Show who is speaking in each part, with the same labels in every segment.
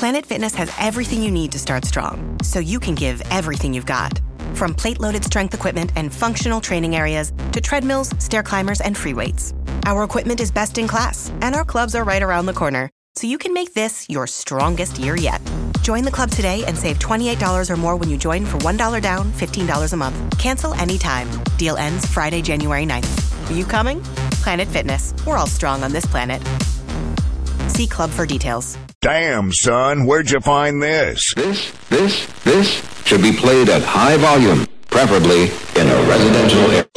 Speaker 1: Planet Fitness has everything you need to start strong, so you can give everything you've got. From plate-loaded strength equipment and functional training areas to treadmills, stair climbers, and free weights. Our equipment is best in class, and our clubs are right around the corner, so you can make this your strongest year yet. Join the club today and save $28 or more when you join for $1 down, $15 a month. Cancel anytime. Deal ends Friday, January 9th. Are you coming? Planet Fitness. We're all strong on this planet. See club for details.
Speaker 2: Damn, son, where'd you find this?
Speaker 3: This should be played at high volume, preferably in a residential area.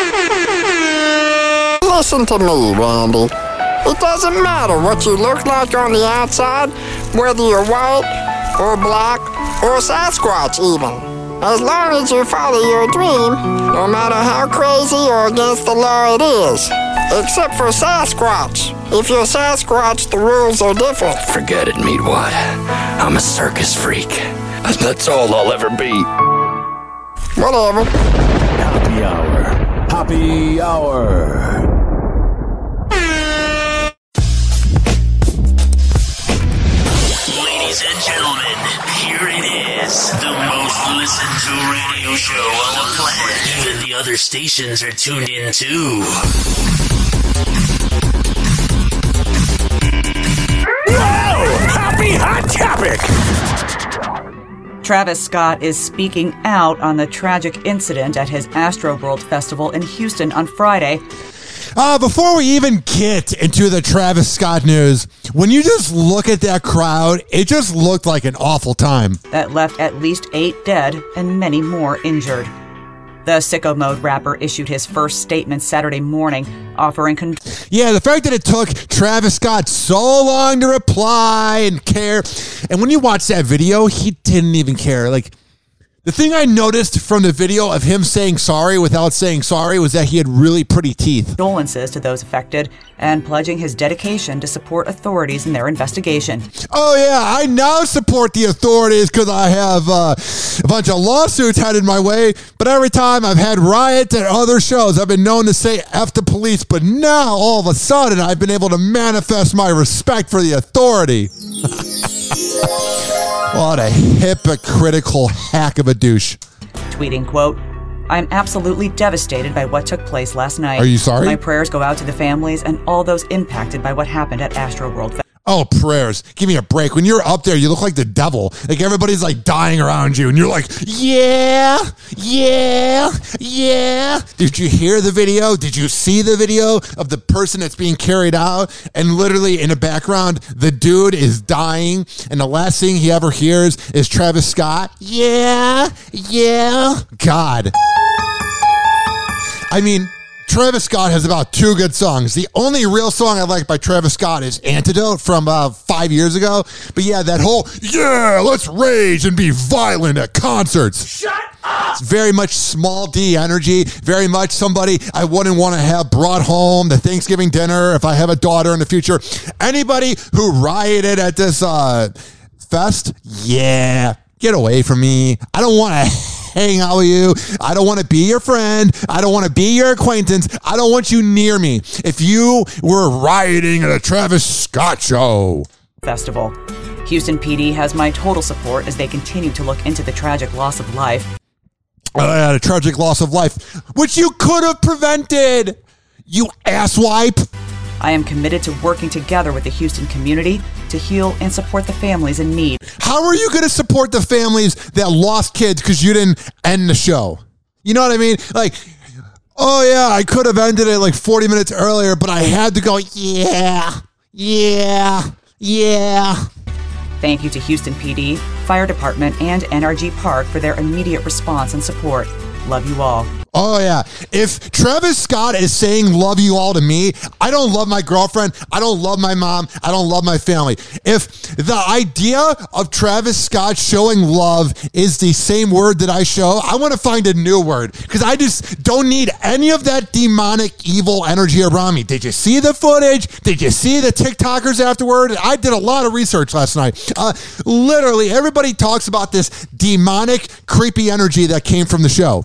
Speaker 4: Listen to me, Randy. It doesn't matter what you look like on the outside, whether you're white or black or Sasquatch even. As long as you follow your dream, no matter how crazy or against the law it is. Except for Sasquatch. If you're Sasquatch, the rules are different.
Speaker 5: Forget it, Meatwad. I'm a circus freak. That's all I'll ever be.
Speaker 4: Whatever.
Speaker 6: Happy hour. Happy hour.
Speaker 7: Ladies and gentlemen, here it is. The most listened to radio show on the planet. Even the other stations are tuned in too.
Speaker 6: Whoa! Happy Hot Topic!
Speaker 8: Travis Scott is speaking out on the tragic incident at his Astroworld Festival in Houston on Friday.
Speaker 9: Before we even get into the Travis Scott news, when you just look at that crowd, it just looked like an awful time.
Speaker 8: That left at least 8 dead and many more injured. The Sicko Mode rapper issued his first statement Saturday morning, offering...
Speaker 9: Yeah, the fact that it took Travis Scott so long to reply and care. And when you watch that video, he didn't even care. Like, the thing I noticed from the video of him saying sorry without saying sorry was that he had really pretty teeth.
Speaker 8: Condolences to those affected and pledging his dedication to support authorities in their investigation.
Speaker 9: Oh, yeah, I now support the authorities because I have a bunch of lawsuits headed my way. But every time I've had riots at other shows, I've been known to say F the police. But now, all of a sudden, I've been able to manifest my respect for the authority. What a hypocritical hack of a douche.
Speaker 8: Tweeting, quote, I'm absolutely devastated by what took place last night.
Speaker 9: Are you sorry?
Speaker 8: My prayers go out to the families and all those impacted by what happened at Astroworld.
Speaker 9: Oh, prayers. Give me a break. When you're up there, you look like the devil. Like everybody's like dying around you and you're like, yeah. Did you hear the video? Did you see the video of the person that's being carried out? And literally in the background, the dude is dying. And the last thing he ever hears is Travis Scott. Yeah. God. I mean, Travis Scott has about 2 good songs. The only real song I like by Travis Scott is Antidote from 5 years ago. But yeah, that whole, yeah, let's rage and be violent at concerts.
Speaker 6: Shut up!
Speaker 9: It's very much Small D energy. Very much somebody I wouldn't want to have brought home to Thanksgiving dinner if I have a daughter in the future. Anybody who rioted at this fest, yeah, get away from me. I don't want to hang out with you. I don't want to be your friend. I don't want to be your acquaintance. I don't want you near me. If you were rioting at a Travis Scott show.
Speaker 8: Festival. Houston PD has my total support as they continue to look into the tragic loss of life.
Speaker 9: The tragic loss of life, which you could have prevented, you asswipe.
Speaker 8: I am committed to working together with the Houston community to heal and support the families in need.
Speaker 9: How are you going to support the families that lost kids because you didn't end the show? You know what I mean? Like, oh yeah, I could have ended it like 40 minutes earlier, but I had to go, yeah.
Speaker 8: Thank you to Houston PD, Fire Department, and NRG Park for their immediate response and support. Love you all.
Speaker 9: Oh, yeah. If Travis Scott is saying love you all to me, I don't love my girlfriend. I don't love my mom. I don't love my family. If the idea of Travis Scott showing love is the same word that I show, I want to find a new word because I just don't need any of that demonic evil energy around me. Did you see the footage? Did you see the TikTokers afterward? I did a lot of research last night. Literally, everybody talks about this demonic, creepy energy that came from the show.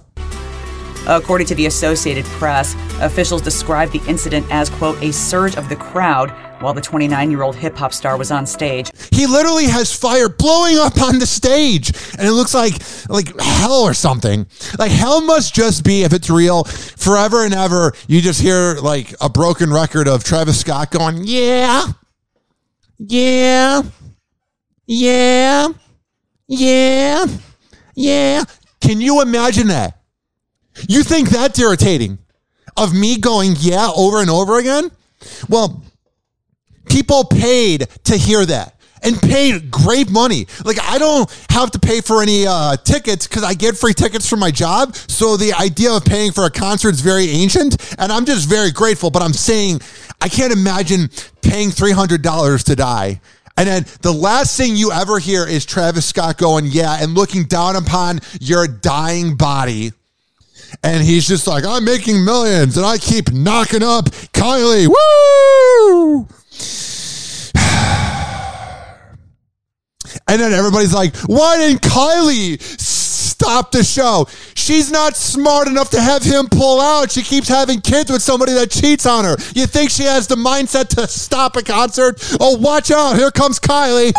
Speaker 8: According to the Associated Press, officials described the incident as, quote, a surge of the crowd while the 29-year-old hip-hop star was on stage.
Speaker 9: He literally has fire blowing up on the stage, and it looks like hell or something. Like, hell must just be, if it's real, forever and ever, you just hear like a broken record of Travis Scott going, yeah, yeah, yeah, yeah, yeah. Can you imagine that? You think that's irritating? Of me going, yeah, over and over again? Well, people paid to hear that and paid great money. Like, I don't have to pay for any tickets because I get free tickets from my job. So the idea of paying for a concert is very ancient, and I'm just very grateful. But I'm saying I can't imagine paying $300 to die. And then the last thing you ever hear is Travis Scott going, yeah, and looking down upon your dying body. And he's just like, I'm making millions and I keep knocking up Kylie. Woo! And then everybody's like, why didn't Kylie stop the show? She's not smart enough to have him pull out. She keeps having kids with somebody that cheats on her. You think she has the mindset to stop a concert? Oh, watch out. Here comes Kylie.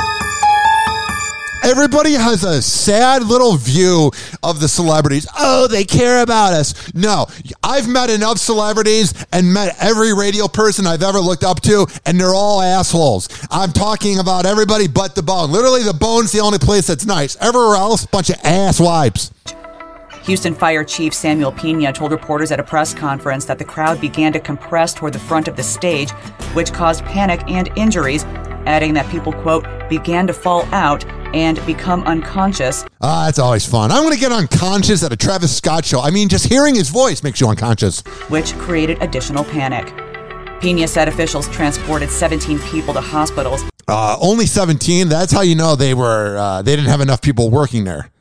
Speaker 9: Everybody has a sad little view of the celebrities. Oh, they care about us. No, I've met enough celebrities and met every radio person I've ever looked up to, and they're all assholes. I'm talking about everybody but the Bone. Literally, the Bone's the only place that's nice. Everywhere else, bunch of ass wipes.
Speaker 8: Houston Fire Chief Samuel Pena told reporters at a press conference that the crowd began to compress toward the front of the stage, which caused panic and injuries, adding that people, quote, began to fall out and become unconscious.
Speaker 9: That's always fun. I'm going to get unconscious at a Travis Scott show. I mean, just hearing his voice makes you unconscious.
Speaker 8: Which created additional panic. Pena said officials transported 17 people to hospitals.
Speaker 9: Only 17? That's how you know they didn't have enough people working there.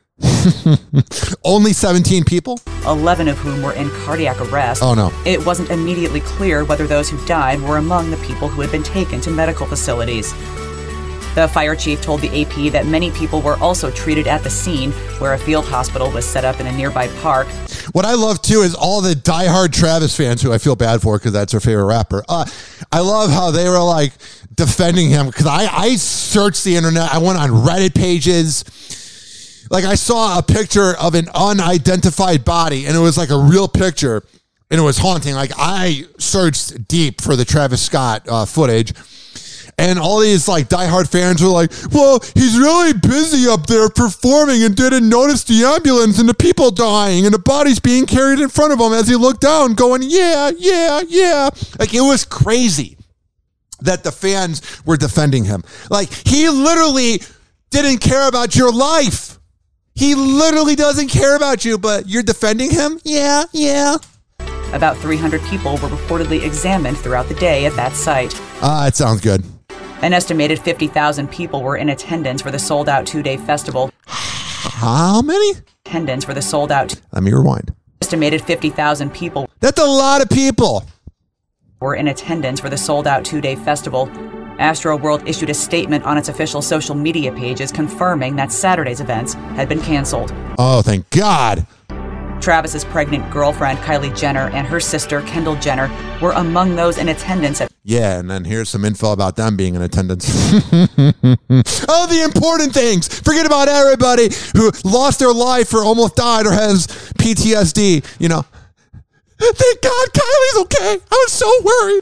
Speaker 9: Only 17 people?
Speaker 8: 11 of whom were in cardiac arrest.
Speaker 9: Oh, no.
Speaker 8: It wasn't immediately clear whether those who died were among the people who had been taken to medical facilities. The fire chief told the AP that many people were also treated at the scene, where a field hospital was set up in a nearby park.
Speaker 9: What I love, too, is all the diehard Travis fans, who I feel bad for because that's their favorite rapper. I love how they were, like, defending him, because I searched the internet. I went on Reddit pages. Like, I saw a picture of an unidentified body, and it was like a real picture, and it was haunting. Like, I searched deep for the Travis Scott footage, and all these, like, diehard fans were like, well, he's really busy up there performing and didn't notice the ambulance and the people dying and the bodies being carried in front of him as he looked down going, yeah, yeah, yeah. Like, it was crazy that the fans were defending him. Like, he literally didn't care about your life. He literally doesn't care about you, but you're defending him? Yeah, yeah.
Speaker 8: About 300 people were reportedly examined throughout the day at that site.
Speaker 9: It sounds good.
Speaker 8: An estimated 50,000 people were in attendance for the sold-out two-day festival.
Speaker 9: How many?
Speaker 8: Attendance for the sold-out.
Speaker 9: Let me rewind.
Speaker 8: Estimated 50,000 people.
Speaker 9: That's a lot of people.
Speaker 8: Were in attendance for the sold-out two-day festival. Astroworld issued a statement on its official social media pages confirming that Saturday's events had been canceled.
Speaker 9: Oh, thank God.
Speaker 8: Travis's pregnant girlfriend, Kylie Jenner, and her sister, Kendall Jenner, were among those in attendance.
Speaker 9: Yeah, and then here's some info about them being in attendance. Oh, the important things. Forget about everybody who lost their life or almost died or has PTSD, you know. Thank God Kylie's okay. I was so worried.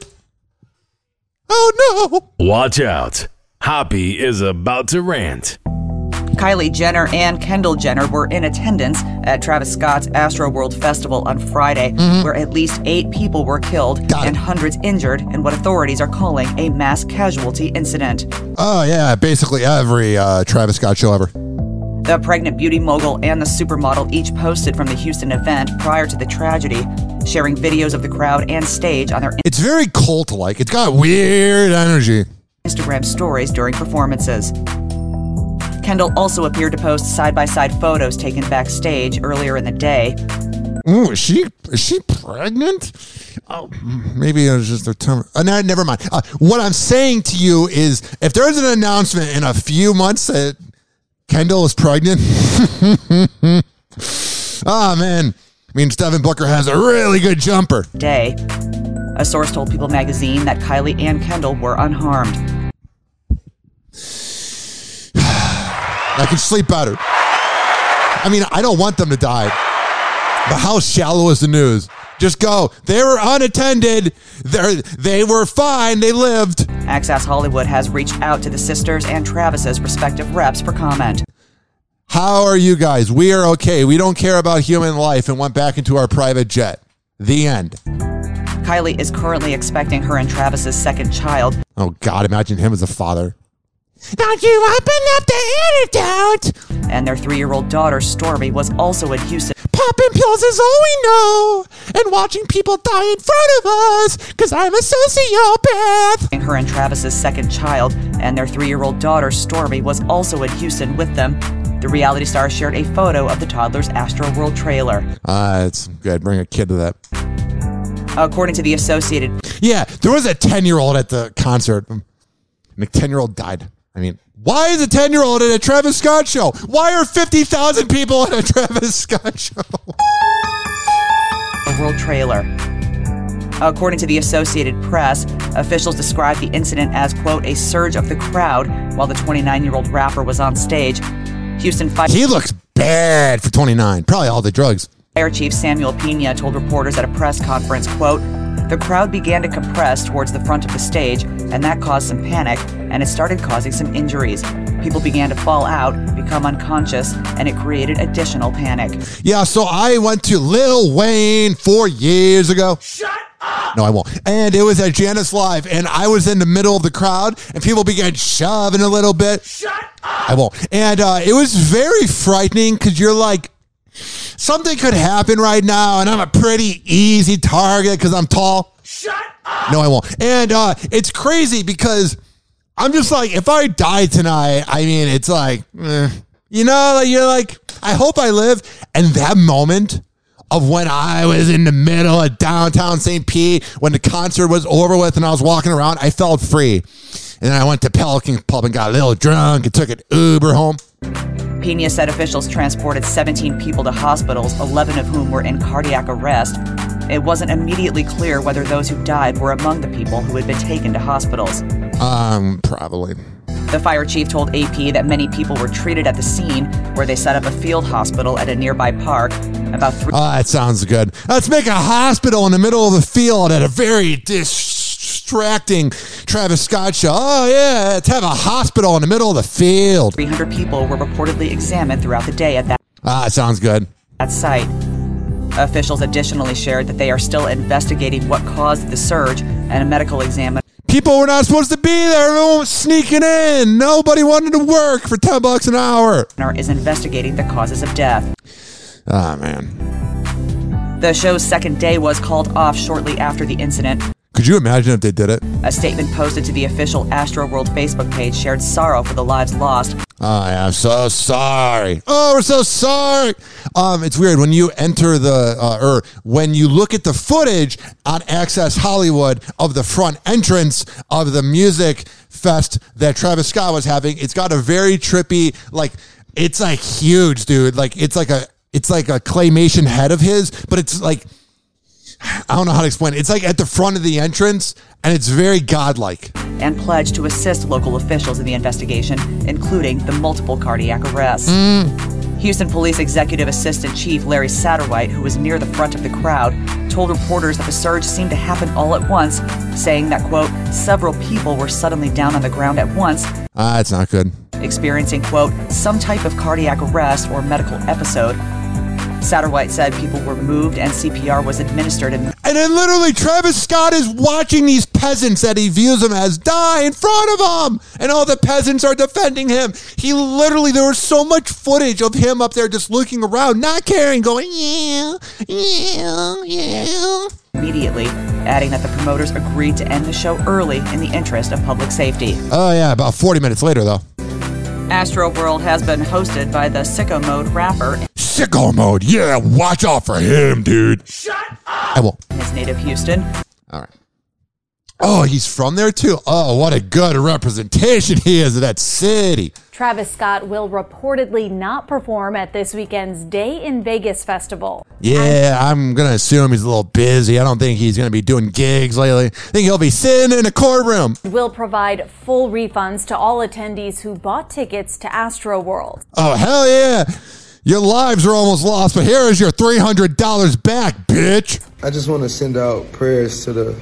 Speaker 9: Oh, no.
Speaker 6: Watch out. Hoppy is about to rant.
Speaker 8: Kylie Jenner and Kendall Jenner were in attendance at Travis Scott's Astroworld Festival on Friday, where at least 8 people were killed and hundreds injured in what authorities are calling a mass casualty incident.
Speaker 9: Oh, yeah, basically every Travis Scott show ever.
Speaker 8: The pregnant beauty mogul and the supermodel each posted from the Houston event prior to the tragedy, sharing videos of the crowd and stage on their
Speaker 9: It's very cult-like. It's got weird energy.
Speaker 8: Instagram stories during performances. Kendall also appeared to post side-by-side photos taken backstage earlier in the day.
Speaker 9: Ooh, is she pregnant? Oh, maybe it was just a term. No, never mind. What I'm saying to you is, if there's an announcement in a few months that Kendall is pregnant, oh man, means Devin Booker has a really good jumper.
Speaker 8: Day. A source told People magazine that Kylie and Kendall were unharmed.
Speaker 9: I can sleep better. I mean, I don't want them to die. But how shallow is the news? Just go. They were unattended. They were fine. They lived.
Speaker 8: Access Hollywood has reached out to the sisters and Travis's respective reps for comment.
Speaker 9: How are you guys? We are okay. We don't care about human life and went back into our private jet. The end.
Speaker 8: Kylie is currently expecting her and Travis's second child.
Speaker 9: Oh, God, imagine him as a father. Don't you open up the antidote?
Speaker 8: And their 3-year-old daughter, Stormy, was also in Houston.
Speaker 9: Popping pills is all we know. And watching people die in front of us, because I'm a sociopath.
Speaker 8: Her and Travis's second child, and their 3-year-old daughter, Stormy, was also in Houston with them. The reality star shared a photo of the toddler's Astroworld trailer.
Speaker 9: It's good. Bring a kid to that.
Speaker 8: According to the Associated...
Speaker 9: Yeah, there was a 10-year-old at the concert. And the 10-year-old died. I mean, why is a 10-year-old at a Travis Scott show? Why are 50,000 people at a Travis Scott show?
Speaker 8: A world trailer. According to the Associated Press, officials described the incident as, quote, a surge of the crowd while the 29-year-old rapper was on stage. Houston Fire...
Speaker 9: He looks bad for 29. Probably all the drugs.
Speaker 8: Fire Chief Samuel Pena told reporters at a press conference, quote, the crowd began to compress towards the front of the stage, and that caused some panic, and it started causing some injuries. People began to fall out, become unconscious, and it created additional panic.
Speaker 9: Yeah, so I went to Lil Wayne 4 years ago.
Speaker 7: Shut up!
Speaker 9: No, I won't. And it was at Janice Live, and I was in the middle of the crowd, and people began shoving a little bit.
Speaker 7: Shut up!
Speaker 9: I won't. And it was very frightening, because you're like, something could happen right now, and I'm a pretty easy target because I'm tall.
Speaker 7: Shut up!
Speaker 9: No, I won't. And it's crazy because I'm just like, if I die tonight, I mean, it's like, you know, like you're like, I hope I live. And that moment of when I was in the middle of downtown St. Pete, when the concert was over with and I was walking around, I felt free. And then I went to Pelican Pub and got a little drunk and took an Uber home.
Speaker 8: Pena said officials transported 17 people to hospitals, 11 of whom were in cardiac arrest. It wasn't immediately clear whether those who died were among the people who had been taken to hospitals.
Speaker 9: Probably.
Speaker 8: The fire chief told AP that many people were treated at the scene, where they set up a field hospital at a nearby park. About
Speaker 9: that sounds good. Let's make a hospital in the middle of the field at a very distracting Travis Scott show. Oh, yeah, let's have a hospital in the middle of the field.
Speaker 8: 300 people were reportedly examined throughout the day at that
Speaker 9: sounds good.
Speaker 8: That site. Officials additionally shared that they are still investigating what caused the surge, and a medical examiner.
Speaker 9: People were not supposed to be there. Everyone was sneaking in. Nobody wanted to work for $10 an hour.
Speaker 8: Is investigating the causes of death.
Speaker 9: Ah, man.
Speaker 8: The show's second day was called off shortly after the incident.
Speaker 9: Could you imagine if they did it?
Speaker 8: A statement posted to the official Astroworld Facebook page shared sorrow for the lives lost.
Speaker 9: Oh, yeah, I'm so sorry. Oh, we're so sorry. It's weird when you enter or when you look at the footage on Access Hollywood of the front entrance of the music fest that Travis Scott was having. It's got a very trippy, like, it's like huge, dude. Like, it's like a claymation head of his, but it's like, I don't know how to explain it. It's like at the front of the entrance, and it's very godlike.
Speaker 8: And pledged to assist local officials in the investigation, including the multiple cardiac arrests. Houston Police Executive Assistant Chief Larry Satterwhite, who was near the front of the crowd, told reporters that the surge seemed to happen all at once, saying that, quote, several people were suddenly down on the ground at once.
Speaker 9: It's not good.
Speaker 8: Experiencing, quote, some type of cardiac arrest or medical episode. Satterwhite said people were moved and CPR was administered. And
Speaker 9: then literally Travis Scott is watching these peasants that he views them as die in front of him. And all the peasants are defending him. He literally, there was so much footage of him up there just looking around, not caring, going, yeah.
Speaker 8: Immediately, adding that the promoters agreed to end the show early in the interest of public safety.
Speaker 9: Oh, yeah, about 40 minutes later, though.
Speaker 8: Astroworld has been hosted by the Sicko Mode rapper.
Speaker 9: Sicko Mode, yeah, watch out for him, dude.
Speaker 7: Shut up!
Speaker 9: I won't.
Speaker 8: His native Houston.
Speaker 9: All right. Oh, he's from there too? Oh, what a good representation he is of that city.
Speaker 10: Travis Scott will reportedly not perform at this weekend's Day in Vegas festival.
Speaker 9: Yeah, I'm going to assume he's a little busy. I don't think he's going to be doing gigs lately. I think he'll be sitting in a courtroom.
Speaker 10: Will provide full refunds to all attendees who bought tickets to Astroworld.
Speaker 9: Oh, hell yeah. Your lives are almost lost, but here is your $300 back, bitch.
Speaker 11: I just want to send out prayers to the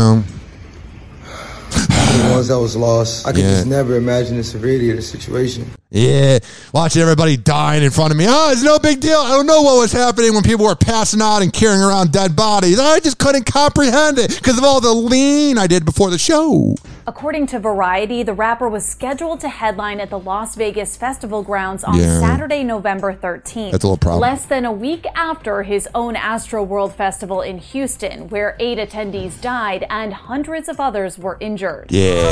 Speaker 11: ones that was lost. I could just never imagine the severity of the situation.
Speaker 9: Yeah, watching everybody dying in front of me. Oh, it's no big deal. I don't know what was happening when people were passing out and carrying around dead bodies. I just couldn't comprehend it because of all the lean I did before the show.
Speaker 10: According to Variety, the rapper was scheduled to headline at the Las Vegas Festival grounds on Saturday, November 13th.
Speaker 9: That's a little problem.
Speaker 10: Less than a week after his own Astroworld Festival in Houston, where 8 attendees died and hundreds of others were injured.
Speaker 9: Yeah.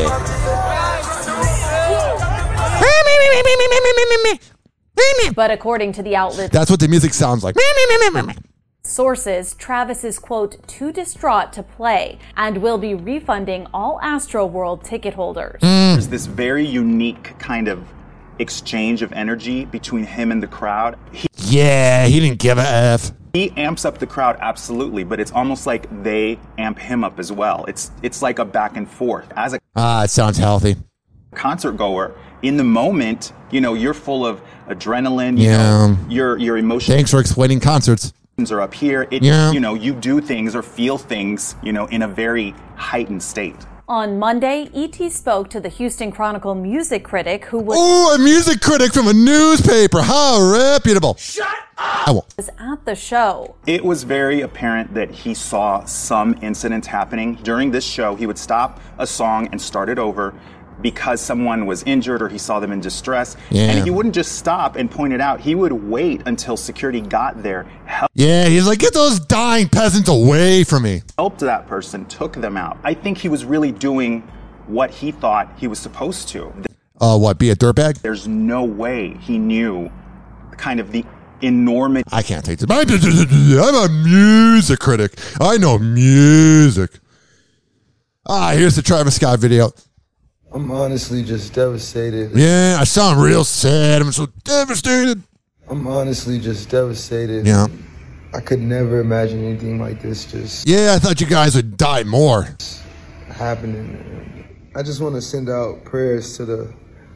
Speaker 10: But according to the outlet,
Speaker 9: that's what the music sounds like.
Speaker 10: Sources, Travis is, quote, too distraught to play and will be refunding all Astroworld ticket holders.
Speaker 12: There's this very unique kind of exchange of energy between him and the crowd.
Speaker 9: He didn't give a F.
Speaker 12: He amps up the crowd, absolutely, but it's almost like they amp him up as well. It's like a back and forth. As a
Speaker 9: it sounds healthy.
Speaker 12: Concert goer, in the moment, you're full of adrenaline, your emotions.
Speaker 9: Thanks for explaining concerts.
Speaker 12: Are up here. You do things or feel things, in a very heightened state.
Speaker 10: On Monday, E.T. spoke to the Houston Chronicle music critic who was...
Speaker 9: Oh, a music critic from a newspaper. How reputable. Shut up!
Speaker 10: ...was at the show.
Speaker 12: It was very apparent that he saw some incidents happening. During this show, he would stop a song and start it over because someone was injured or he saw them in distress. And he wouldn't just stop and point it out. He would wait until security got there.
Speaker 9: He's like, get those dying peasants away from me.
Speaker 12: Helped that person, took them out. I think he was really doing what he thought he was supposed to.
Speaker 9: Be a dirtbag?
Speaker 12: There's no way he knew kind of the enormous...
Speaker 9: I can't take this. I'm a music critic. I know music. Here's the Travis Scott video.
Speaker 11: I'm honestly just devastated.
Speaker 9: Yeah, I sound real sad. I'm so devastated.
Speaker 11: I'm honestly just devastated.
Speaker 9: Yeah.
Speaker 11: I could never imagine anything like this just...
Speaker 9: Yeah, I thought you guys would die more.
Speaker 11: ...happening. I just want to send out prayers to the...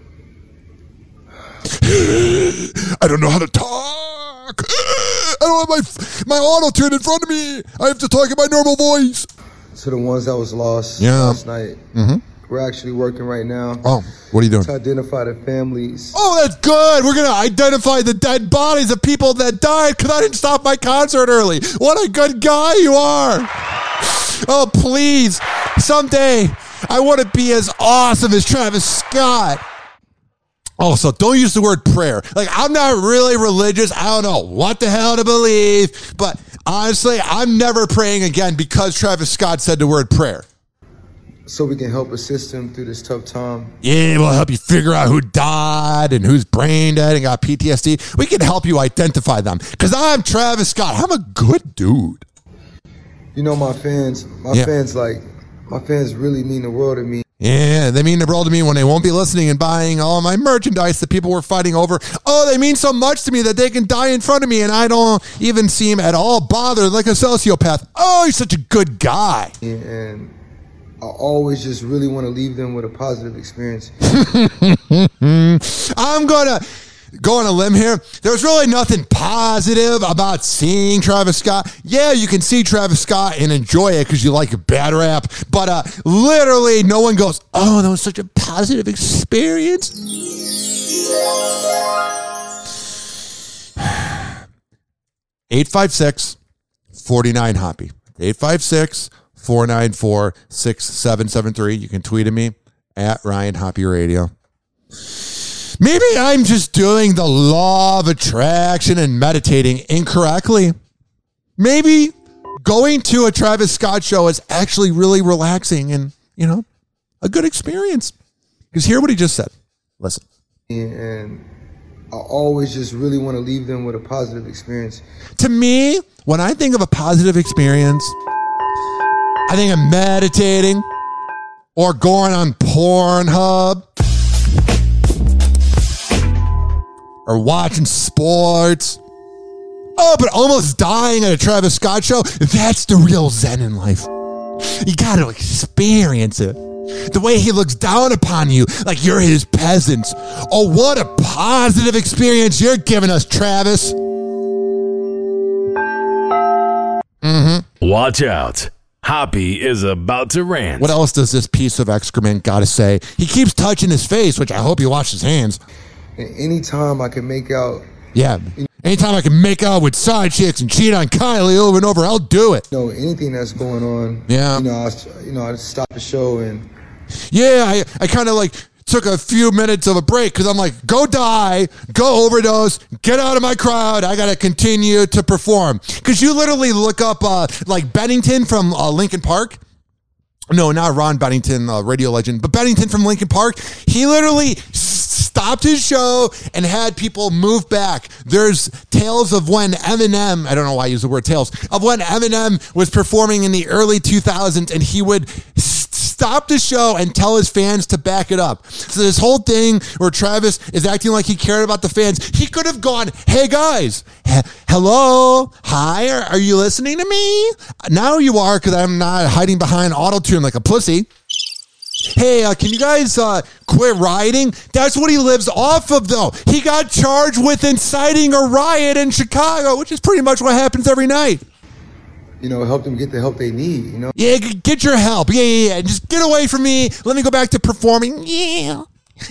Speaker 9: I don't know how to talk. I don't have my auto-tune in front of me. I have to talk in my normal voice.
Speaker 11: To the ones that was lost last night.
Speaker 9: Mm-hmm.
Speaker 11: We're actually working right now.
Speaker 9: Oh, what are you doing?
Speaker 11: To identify the families.
Speaker 9: Oh, that's good. We're going to identify the dead bodies of people that died because I didn't stop my concert early. What a good guy you are. Oh, please. Someday I want to be as awesome as Travis Scott. Oh, so don't use the word prayer. Like, I'm not really religious. I don't know what the hell to believe. But honestly, I'm never praying again because Travis Scott said the word prayer.
Speaker 11: So we can help assist him through this tough time.
Speaker 9: Yeah, we'll help you figure out who died and who's brain dead and got PTSD. We can help you identify them. Because I'm Travis Scott. I'm a good dude.
Speaker 11: My fans really mean the world to me.
Speaker 9: Yeah, they mean the world to me when they won't be listening and buying all my merchandise that people were fighting over. Oh, they mean so much to me that they can die in front of me and I don't even seem at all bothered like a sociopath. Oh, you're such a good guy.
Speaker 11: Yeah, and I always just really want to leave them with a positive experience.
Speaker 9: I'm going to go on a limb here. There's really nothing positive about seeing Travis Scott. Yeah, you can see Travis Scott and enjoy it because you like a bad rap. But literally no one goes, oh, that was such a positive experience. 856-49-HOPPY. 856-494-6773. You can tweet at me at Ryan Hoppy Radio. Maybe I'm just doing the law of attraction and meditating incorrectly. Maybe going to a Travis Scott show is actually really relaxing and, a good experience. Because hear what he just said. Listen.
Speaker 11: And I always just really want to leave them with a positive experience.
Speaker 9: To me, when I think of a positive experience, I think of meditating. or going on Pornhub or watching sports. Oh, but almost dying at a Travis Scott show, that's the real zen in life. You got to experience it. The way he looks down upon you like you're his peasants. Oh, what a positive experience you're giving us, Travis.
Speaker 6: Watch out. Hoppy is about to rant.
Speaker 9: What else does this piece of excrement got to say? He keeps touching his face, which I hope he washed his hands.
Speaker 11: Anytime I can make out...
Speaker 9: Yeah. Anytime I can make out with side chicks and cheat on Kylie over and over, I'll do it.
Speaker 11: Anything that's going on.
Speaker 9: Yeah.
Speaker 11: I stop the show and...
Speaker 9: Yeah, I kind of like took a few minutes of a break because I'm like, go die, go overdose, get out of my crowd. I got to continue to perform. Because you literally look up like Bennington from Linkin Park. No, not Ron Bennington, radio legend, but Bennington from Linkin Park. He literally stopped his show and had people move back. There's tales of when Eminem, I don't know why I use the word tales, of when Eminem was performing in the early 2000s and he would stop the show and tell his fans to back it up. So this whole thing where Travis is acting like he cared about the fans, he could have gone, hey guys, hello, hi, are you listening to me? Now you are, because I'm not hiding behind auto-tune like a pussy. Hey, can you guys quit rioting? That's what he lives off of, though. He got charged with inciting a riot in Chicago, which is pretty much what happens every night.
Speaker 11: Help them get the help they need,
Speaker 9: Yeah, get your help. Yeah. Just get away from me. Let me go back to performing. Yeah.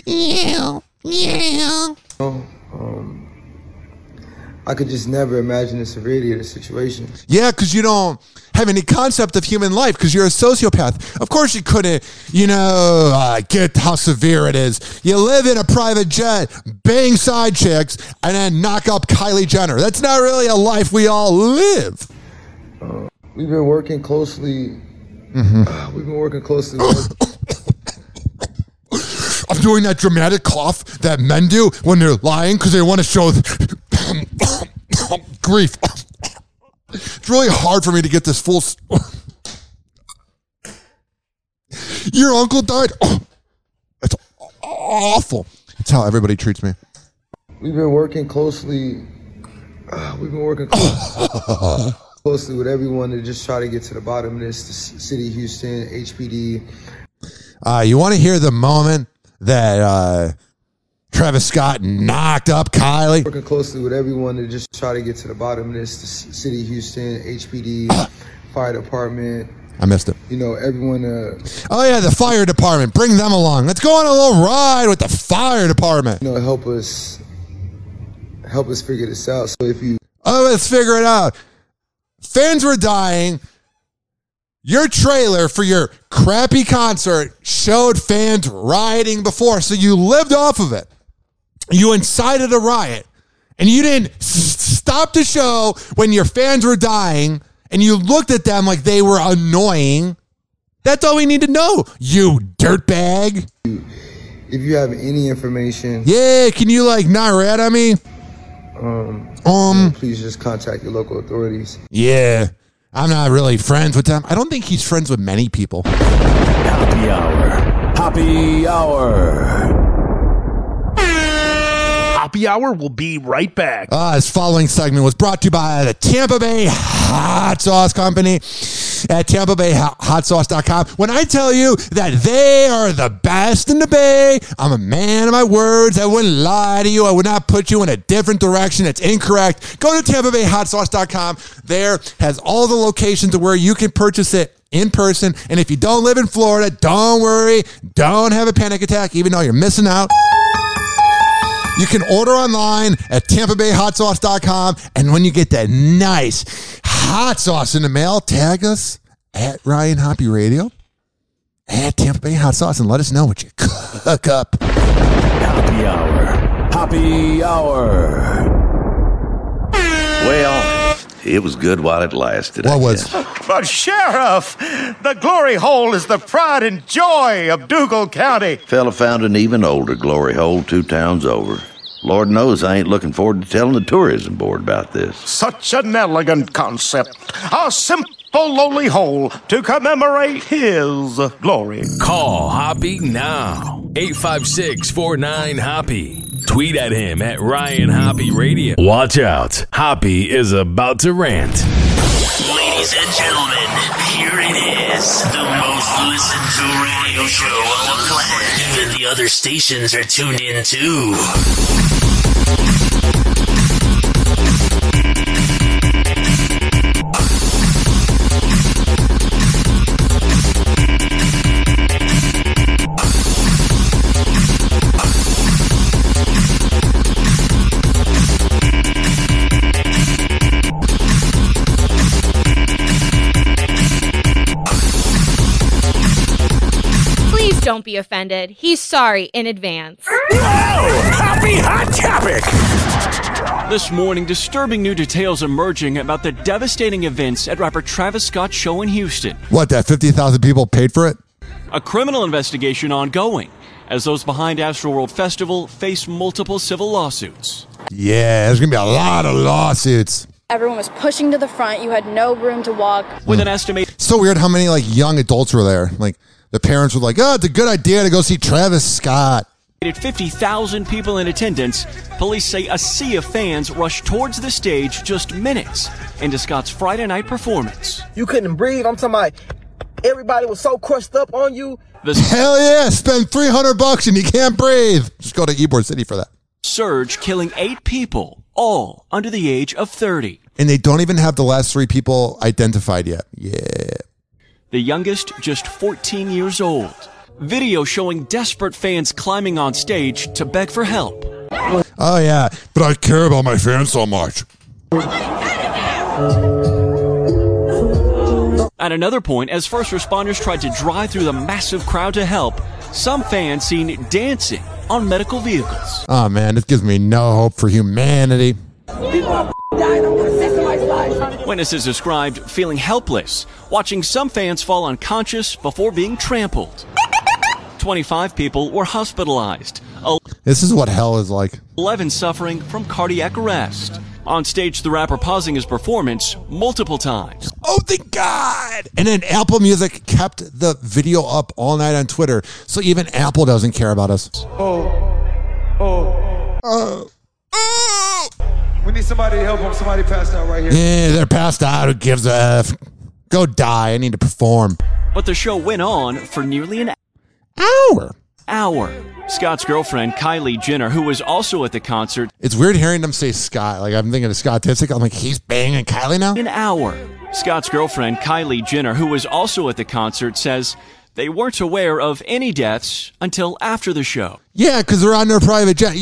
Speaker 11: I could just never imagine the severity of the situation.
Speaker 9: Yeah, because you don't have any concept of human life because you're a sociopath. Of course you couldn't, get how severe it is. You live in a private jet, bang side chicks, and then knock up Kylie Jenner. That's not really a life we all live.
Speaker 11: We've been working closely. We've been working closely with...
Speaker 9: I'm doing that dramatic cough that men do when they're lying because they want to show grief. It's really hard for me to get this full... Your uncle died? That's awful. That's how everybody treats me.
Speaker 11: We've been working closely. Closely with everyone to just try to get to the bottom of this. The city of Houston, HPD.
Speaker 9: You want to hear the moment that Travis Scott knocked up Kylie?
Speaker 11: Working closely with everyone to just try to get to the bottom of this. The city of Houston, HPD, fire department.
Speaker 9: I missed it.
Speaker 11: Everyone.
Speaker 9: Oh yeah, the fire department. Bring them along. Let's go on a little ride with the fire department.
Speaker 11: Help us figure this out. So if you...
Speaker 9: let's figure it out. Fans were dying. Your trailer for your crappy concert showed fans rioting before, so you lived off of it. You incited a riot, and you didn't stop the show when your fans were dying, and you looked at them like they were annoying. That's all we need to know, you dirtbag.
Speaker 11: If you have any information...
Speaker 9: Yeah, can you, not rat on me?
Speaker 11: Please just contact your local authorities.
Speaker 9: Yeah, I'm not really friends with them. I don't think he's friends with many people.
Speaker 6: Happy Hour. Happy Hour will be right back.
Speaker 9: This following segment was brought to you by the Tampa Bay Hot Sauce Company at TampaBayHotSauce.com. When I tell you that they are the best in the Bay, I'm a man of my words. I wouldn't lie to you. I would not put you in a different direction. It's incorrect. Go to TampaBayHotSauce.com. There has all the locations where you can purchase it in person. And if you don't live in Florida, don't worry. Don't have a panic attack, even though you're missing out. You can order online at TampaBayHotSauce.com. And when you get that nice hot sauce in the mail, tag us at Ryan Hoppy Radio at Tampa Bay Hot Sauce and let us know what you cook up.
Speaker 6: Happy Hour.
Speaker 13: Well, it was good while it lasted.
Speaker 9: What was?
Speaker 14: But Sheriff, the glory hole is the pride and joy of Dougal County.
Speaker 13: Fella found an even older glory hole 2 towns over. Lord knows I ain't looking forward to telling the tourism board about this.
Speaker 14: Such an elegant concept. A simple the lowly hole to commemorate his glory.
Speaker 6: Call Hoppy now. 856-49-HOPPY. Tweet at him at Ryan Hoppy Radio. Watch out. Hoppy is about to rant.
Speaker 7: Ladies and gentlemen, here it is. The most listened to radio show on the planet. Even the other stations are tuned in too.
Speaker 15: Don't be offended. He's sorry in advance.
Speaker 16: Happy Hot Topic! This morning, disturbing new details emerging about the devastating events at rapper Travis Scott's show in Houston.
Speaker 9: What, that 50,000 people paid for it?
Speaker 16: A criminal investigation ongoing as those behind Astroworld Festival face multiple civil lawsuits.
Speaker 9: Yeah, there's going to be a lot of lawsuits.
Speaker 17: Everyone was pushing to the front. You had no room to walk.
Speaker 16: With an estimated...
Speaker 9: So weird how many young adults were there. The parents were like, oh, it's a good idea to go see Travis Scott.
Speaker 16: 50,000 people in attendance. Police say a sea of fans rushed towards the stage just minutes into Scott's Friday night performance.
Speaker 18: You couldn't breathe. I'm talking about everybody was so crushed up on you.
Speaker 9: Hell yeah, spend $300 and you can't breathe. Just go to Ybor City for that.
Speaker 16: Surge killing 8 people, all under the age of 30.
Speaker 9: And they don't even have the last 3 people identified yet. Yeah.
Speaker 16: The youngest, just 14 years old. Video showing desperate fans climbing on stage to beg for help.
Speaker 9: Oh, yeah, but I care about my fans so much.
Speaker 16: At another point, as first responders tried to drive through the massive crowd to help, some fans seen dancing on medical vehicles.
Speaker 9: Oh, man, this gives me no hope for humanity.
Speaker 16: Witnesses described feeling helpless, watching some fans fall unconscious before being trampled. 25 people were hospitalized.
Speaker 9: This is what hell is like.
Speaker 16: 11 suffering from cardiac arrest. On stage, the rapper pausing his performance multiple times.
Speaker 9: Oh, thank God! And then Apple Music kept the video up all night on Twitter, so even Apple doesn't care about us.
Speaker 11: We need somebody to help him. Somebody passed out right here.
Speaker 9: Yeah, they're passed out. Who gives a F? Go die. I need to perform.
Speaker 16: But the show went on for nearly an
Speaker 9: hour.
Speaker 16: Scott's girlfriend, Kylie Jenner, who was also at the concert.
Speaker 9: It's weird hearing them say Scott. I'm thinking of Scott Disick. I'm like, he's banging Kylie now?
Speaker 16: An hour. Scott's girlfriend, Kylie Jenner, who was also at the concert, says they weren't aware of any deaths until after the show.
Speaker 9: Yeah, because they're on their private jet.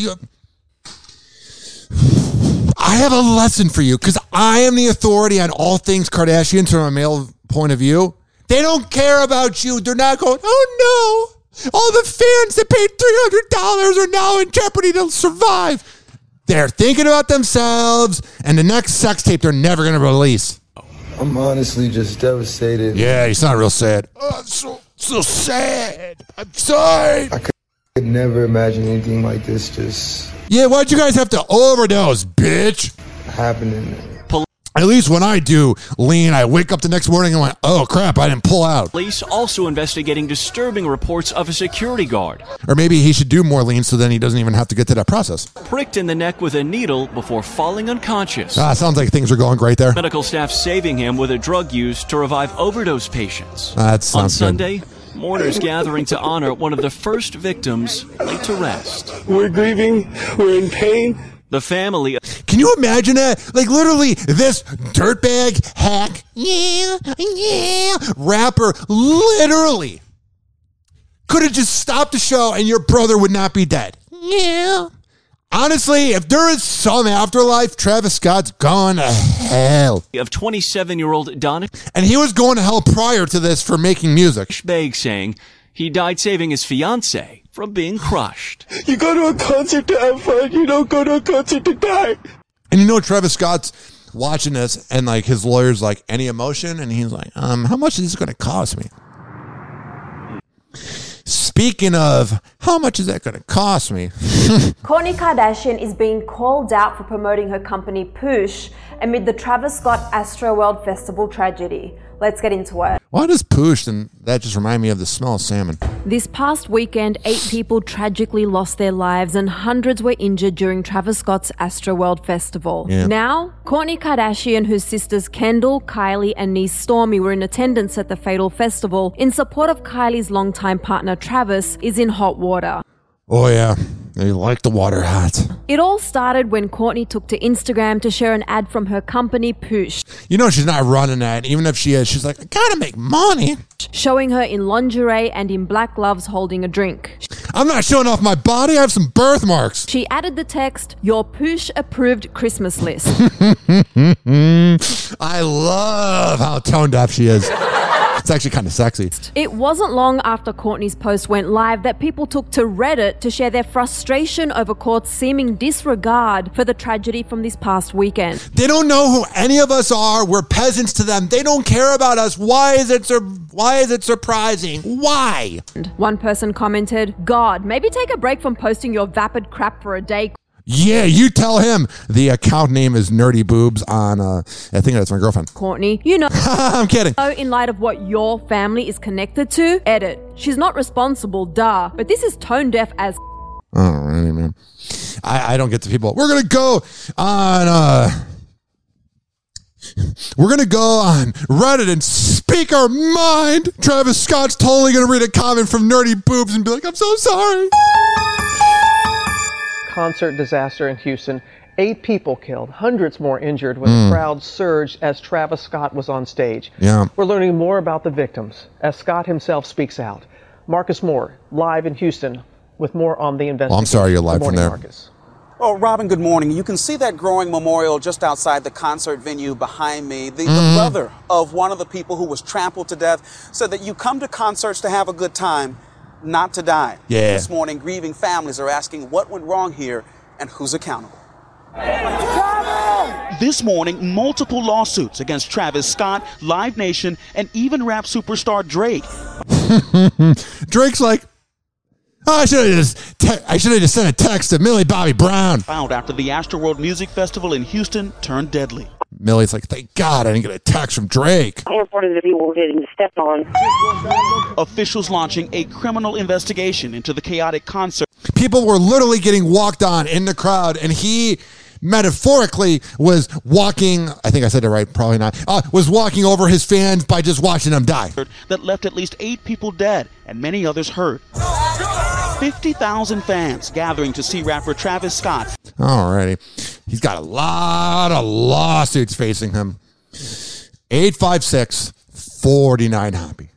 Speaker 9: I have a lesson for you, because I am the authority on all things Kardashians from a male point of view. They don't care about you. They're not going, oh no, all the fans that paid $300 are now in jeopardy to survive. They're thinking about themselves and the next sex tape they're never going to release.
Speaker 11: I'm honestly just devastated.
Speaker 9: Yeah, you sound real sad. Oh, I'm so sad. I'm sorry.
Speaker 11: I could never imagine anything like this just...
Speaker 9: Yeah, why'd you guys have to overdose, bitch?
Speaker 11: Happening.
Speaker 9: At least when I do lean, I wake up the next morning and went, oh crap, I didn't pull out.
Speaker 16: Police also investigating disturbing reports of a security guard.
Speaker 9: Or maybe he should do more lean so then he doesn't even have to get to that process.
Speaker 16: Pricked in the neck with a needle before falling unconscious.
Speaker 9: Sounds like things are going great there.
Speaker 16: Medical staff saving him with a drug used to revive overdose patients.
Speaker 9: That sounds
Speaker 16: On Sunday, mourners gathering to honor one of the first victims laid to rest.
Speaker 19: We're grieving. We're in pain.
Speaker 16: The family.
Speaker 9: Can you imagine that? Literally, this dirtbag hack, rapper, literally could have just stopped the show and your brother would not be dead. Yeah. Honestly, if there is some afterlife, Travis Scott's gone to hell.
Speaker 16: Of 27-year-old Donna.
Speaker 9: And he was going to hell prior to this for making music.
Speaker 16: Beg saying he died saving his fiancée from being crushed.
Speaker 19: You go to a concert to have fun. You don't go to a concert to die.
Speaker 9: And Travis Scott's watching this and his lawyer's like, any emotion? And he's like, how much is this going to cost me? Speaking of, how much is that going to cost me?
Speaker 20: Kourtney Kardashian is being called out for promoting her company Poosh amid the Travis Scott Astroworld Festival tragedy. Let's get into it.
Speaker 9: Why does Poosh, and that just remind me of the smell of salmon?
Speaker 20: This past weekend, 8 people tragically lost their lives and hundreds were injured during Travis Scott's Astroworld Festival.
Speaker 9: Yeah.
Speaker 20: Now, Kourtney Kardashian, whose sisters Kendall, Kylie, and niece Stormi were in attendance at the fatal festival in support of Kylie's longtime partner Travis, is in hot water.
Speaker 9: Oh, yeah. They like the water hot.
Speaker 20: It all started when Kourtney took to Instagram to share an ad from her company, Poosh.
Speaker 9: You know she's not running that. Even if she is, she's like, I gotta make money.
Speaker 20: Showing her in lingerie and in black gloves holding a drink.
Speaker 9: I'm not showing off my body. I have some birthmarks.
Speaker 20: She added the text, your Poosh-approved Christmas list.
Speaker 9: I love how tone deaf she is. It's actually kind of sexy.
Speaker 20: It wasn't long after Kourtney's post went live that people took to Reddit to share their frustration over court's seeming disregard for the tragedy from this past weekend.
Speaker 9: They don't know who any of us are. We're peasants to them. They don't care about us. Why is it surprising? Why?
Speaker 20: One person commented, God, maybe take a break from posting your vapid crap for a day.
Speaker 9: Yeah, you tell him. The account name is Nerdy Boobs on, I think that's my girlfriend.
Speaker 20: Kourtney, you know.
Speaker 9: I'm kidding.
Speaker 20: So in light of what your family is connected to, edit. She's not responsible, duh. But this is tone deaf as
Speaker 9: Alrighty, man. I don't get to people. We're going to go on, Reddit and speak our mind. Travis Scott's totally going to read a comment from Nerdy Boobs and be like, I'm so sorry.
Speaker 21: Concert disaster in Houston. 8 people killed, hundreds more injured when the crowd surged as Travis Scott was on stage.
Speaker 9: Yeah.
Speaker 21: We're learning more about the victims as Scott himself speaks out. Marcus Moore, live in Houston, with more on the investigation.
Speaker 9: Well, I'm sorry you're live from there.
Speaker 21: Marcus.
Speaker 22: Oh, Robin, good morning. You can see that growing memorial just outside the concert venue behind me. The brother of one of the people who was trampled to death said that you come to concerts to have a good time, not to die.
Speaker 9: Yeah.
Speaker 22: This morning, grieving families are asking what went wrong here and who's accountable.
Speaker 23: This morning, multiple lawsuits against Travis Scott, Live Nation, and even rap superstar Drake.
Speaker 9: Drake's like, I should have just sent a text to Millie Bobby Brown.
Speaker 23: Found after the Astroworld Music Festival in Houston turned deadly.
Speaker 9: Millie's like, thank God I didn't get a text from Drake.
Speaker 24: I reported that people were getting stepped on.
Speaker 23: Officials launching a criminal investigation into the chaotic concert.
Speaker 9: People were literally getting walked on in the crowd, and he metaphorically was walking, I think I said it right, probably not, was walking over his fans by just watching them die.
Speaker 23: That left at least 8 people dead and many others hurt. 50,000 fans gathering to see rapper Travis Scott.
Speaker 9: Alrighty. He's got a lot of lawsuits facing him. 856-49-HOPPY.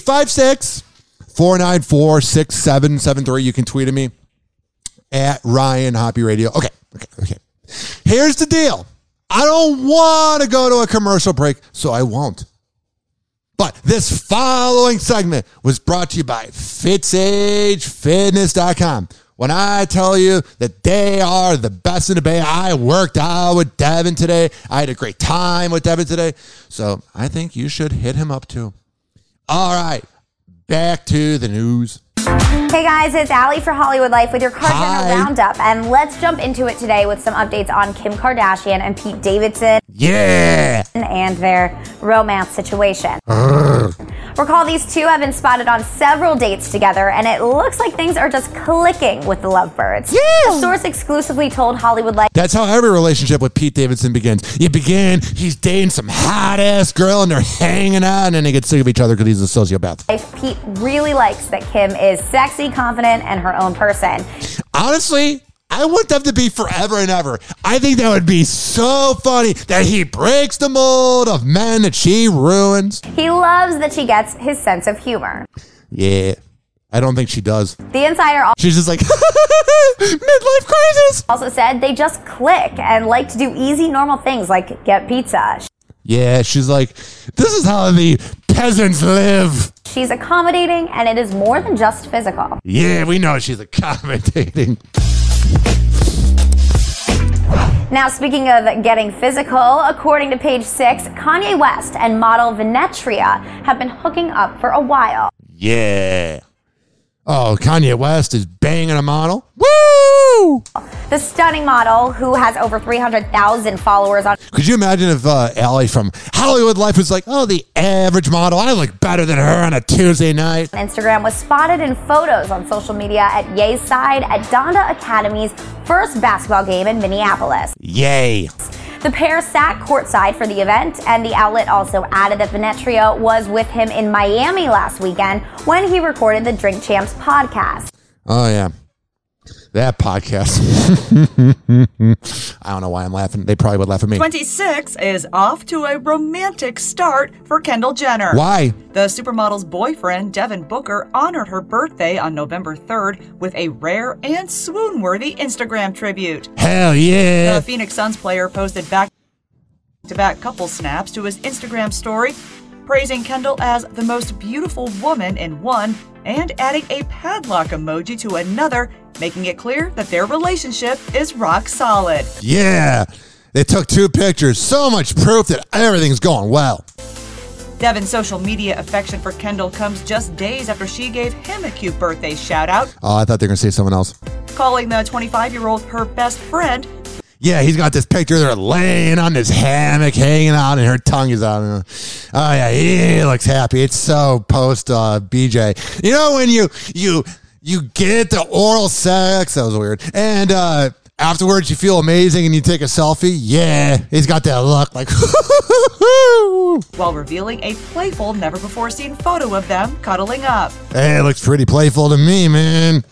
Speaker 9: 856-494-6773. You can tweet at me at Ryan Hoppy Radio. Okay. Here's the deal. I don't want to go to a commercial break, so I won't. But this following segment was brought to you by FitzAgeFitness.com. When I tell you that they are the best in the Bay, I worked out with Devin today. I had a great time with Devin today. So I think you should hit him up too. All right, back to the news.
Speaker 25: Hey guys, it's Allie for Hollywood Life with your Kardashian Roundup, and let's jump into it today with some updates on Kim Kardashian and Pete Davidson.
Speaker 9: Yeah!
Speaker 25: And their romance situation. Recall these two have been spotted on several dates together, and it looks like things are just clicking with the lovebirds. Yeah! A source exclusively told Hollywood Life.
Speaker 9: That's how every relationship with Pete Davidson begins. He's dating some hot-ass girl, and they're hanging out, and then they get sick of each other because he's a sociopath.
Speaker 25: Pete really likes that Kim is sexy, confident, and her own person.
Speaker 9: Honestly, I want them to be forever and ever. I think that would be so funny that he breaks the mold of men that she ruins.
Speaker 25: He loves that she gets his sense of humor.
Speaker 9: Yeah, I don't think she does.
Speaker 25: The Insider
Speaker 9: She's just like, midlife crisis.
Speaker 25: Also said they just click and like to do easy, normal things like get pizza.
Speaker 9: Yeah, she's like, this is how the peasants live.
Speaker 25: She's accommodating, and it is more than just physical.
Speaker 9: Yeah, we know she's accommodating.
Speaker 25: Now, speaking of getting physical, according to Page 6, Kanye West and model Venetria have been hooking up for a while.
Speaker 9: Yeah. Oh, Kanye West is banging a model. Woo!
Speaker 25: The stunning model, who has over 300,000 followers on...
Speaker 9: Could you imagine if Allie from Hollywood Life was like, oh, the average model, I look better than her on a Tuesday night.
Speaker 25: Instagram was spotted in photos on social media at Ye's side at Donda Academy's first basketball game in Minneapolis.
Speaker 9: Yay.
Speaker 25: The pair sat courtside for the event, and the outlet also added that Venetria was with him in Miami last weekend when he recorded the Drink Champs podcast.
Speaker 9: Oh, yeah. That podcast. I don't know why I'm laughing. They probably would laugh at me.
Speaker 8: 26 is off to a romantic start for Kendall Jenner.
Speaker 9: Why?
Speaker 8: The supermodel's boyfriend, Devin Booker, honored her birthday on November 3rd with a rare and swoon-worthy Instagram tribute.
Speaker 9: Hell yeah.
Speaker 8: The Phoenix Suns player posted back-to-back couple snaps to his Instagram story, praising Kendall as the most beautiful woman in one and adding a padlock emoji to another, making it clear that their relationship is rock solid.
Speaker 9: Yeah, they took 2 pictures. So much proof that everything's going well.
Speaker 8: Devin's social media affection for Kendall comes just days after she gave him a cute birthday shout-out.
Speaker 9: Oh, I thought they were going to say someone else.
Speaker 8: Calling the 25-year-old her best friend.
Speaker 9: Yeah, he's got this picture. They're laying on this hammock, hanging out, and her tongue is out. Oh, yeah, he looks happy. It's so post-BJ. You know when you get the oral sex? That was weird. And afterwards, you feel amazing, and you take a selfie? Yeah, he's got that look like...
Speaker 8: While revealing a playful, never-before-seen photo of them cuddling up.
Speaker 9: Hey, it looks pretty playful to me, man.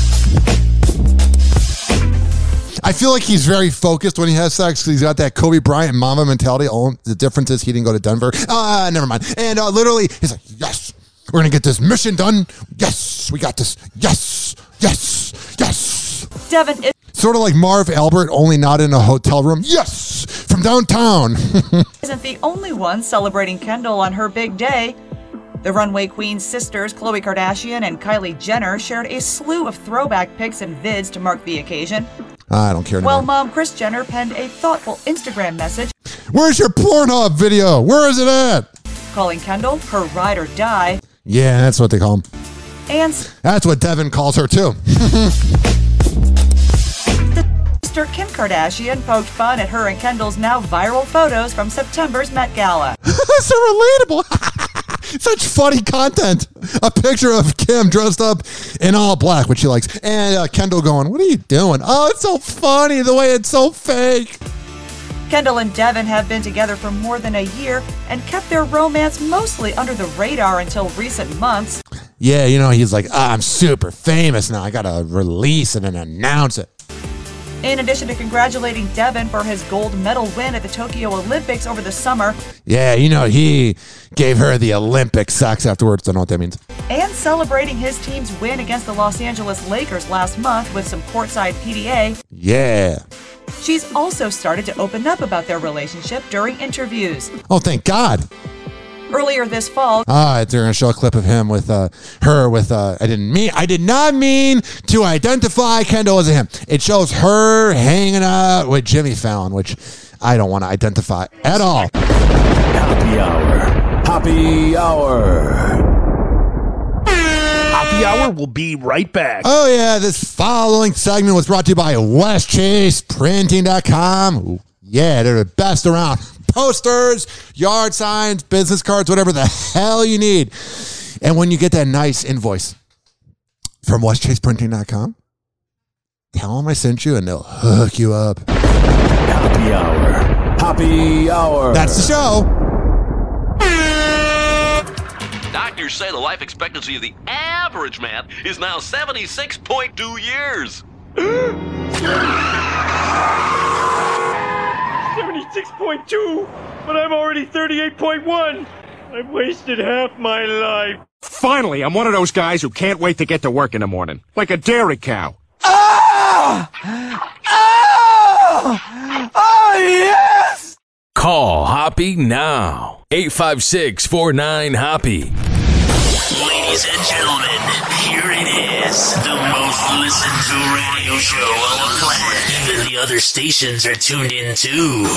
Speaker 9: I feel like he's very focused when he has sex because he's got that Kobe Bryant mama mentality. Oh, the difference is he didn't go to Denver. Never mind. And literally, he's like, yes, we're going to get this mission done. Yes, we got this. Yes, yes, yes.
Speaker 8: Devin is...
Speaker 9: Sort of like Marv Albert, only not in a hotel room. Yes, from downtown.
Speaker 8: Isn't the only one celebrating Kendall on her big day. The runway queen's sisters, Khloe Kardashian and Kylie Jenner, shared a slew of throwback pics and vids to mark the occasion.
Speaker 9: I don't care anymore.
Speaker 8: While mom Kris Jenner penned a thoughtful Instagram message.
Speaker 9: Where's your Pornhub video? Where is it at?
Speaker 8: Calling Kendall her ride or die.
Speaker 9: Yeah, that's what they call him.
Speaker 8: And
Speaker 9: that's what Devin calls her too.
Speaker 8: Sister Kim Kardashian poked fun at her and Kendall's now viral photos from September's Met Gala.
Speaker 9: So relatable. Such funny content. A picture of Kim dressed up in all black, which she likes, and Kendall going, what are you doing? Oh, it's so funny the way it's so fake.
Speaker 8: Kendall and Devin have been together for more than a year and kept their romance mostly under the radar until recent months.
Speaker 9: Yeah, you know, he's like, I'm super famous now. I got to release it and announce it.
Speaker 8: In addition to congratulating Devin for his gold medal win at the Tokyo Olympics over the summer.
Speaker 9: Yeah, you know, he gave her the Olympic sex afterwards. Don't know what that means.
Speaker 8: And celebrating his team's win against the Los Angeles Lakers last month with some courtside PDA.
Speaker 9: Yeah.
Speaker 8: She's also started to open up about their relationship during interviews.
Speaker 9: Oh, thank God.
Speaker 8: Earlier this fall,
Speaker 9: they're going to show a clip of him with her with I did not mean to identify Kendall as a him. It shows her hanging out with Jimmy Fallon, which I don't want to identify at all.
Speaker 6: Happy hour. Happy hour.
Speaker 1: Happy hour will be right back.
Speaker 9: Oh yeah, this following segment was brought to you by WestChasePrinting.com. Ooh, yeah, they're the best around. Posters, yard signs, business cards, whatever the hell you need. And when you get that nice invoice from WestChasePrinting.com, tell them I sent you and they'll hook you up.
Speaker 6: Happy hour. Happy hour.
Speaker 9: That's the show.
Speaker 2: Doctors say the life expectancy of the average man is now 76.2 years.
Speaker 19: 76.2, but I'm already 38.1. I've wasted half my life.
Speaker 1: Finally, I'm one of those guys who can't wait to get to work in the morning. Like a dairy cow.
Speaker 19: Ah! Ah! Oh, yes!
Speaker 6: Call Hoppy now. 856-49-HOPPY.
Speaker 7: Ladies and gentlemen, here it is. The most listened to radio show on the planet. Even the other stations are tuned in too.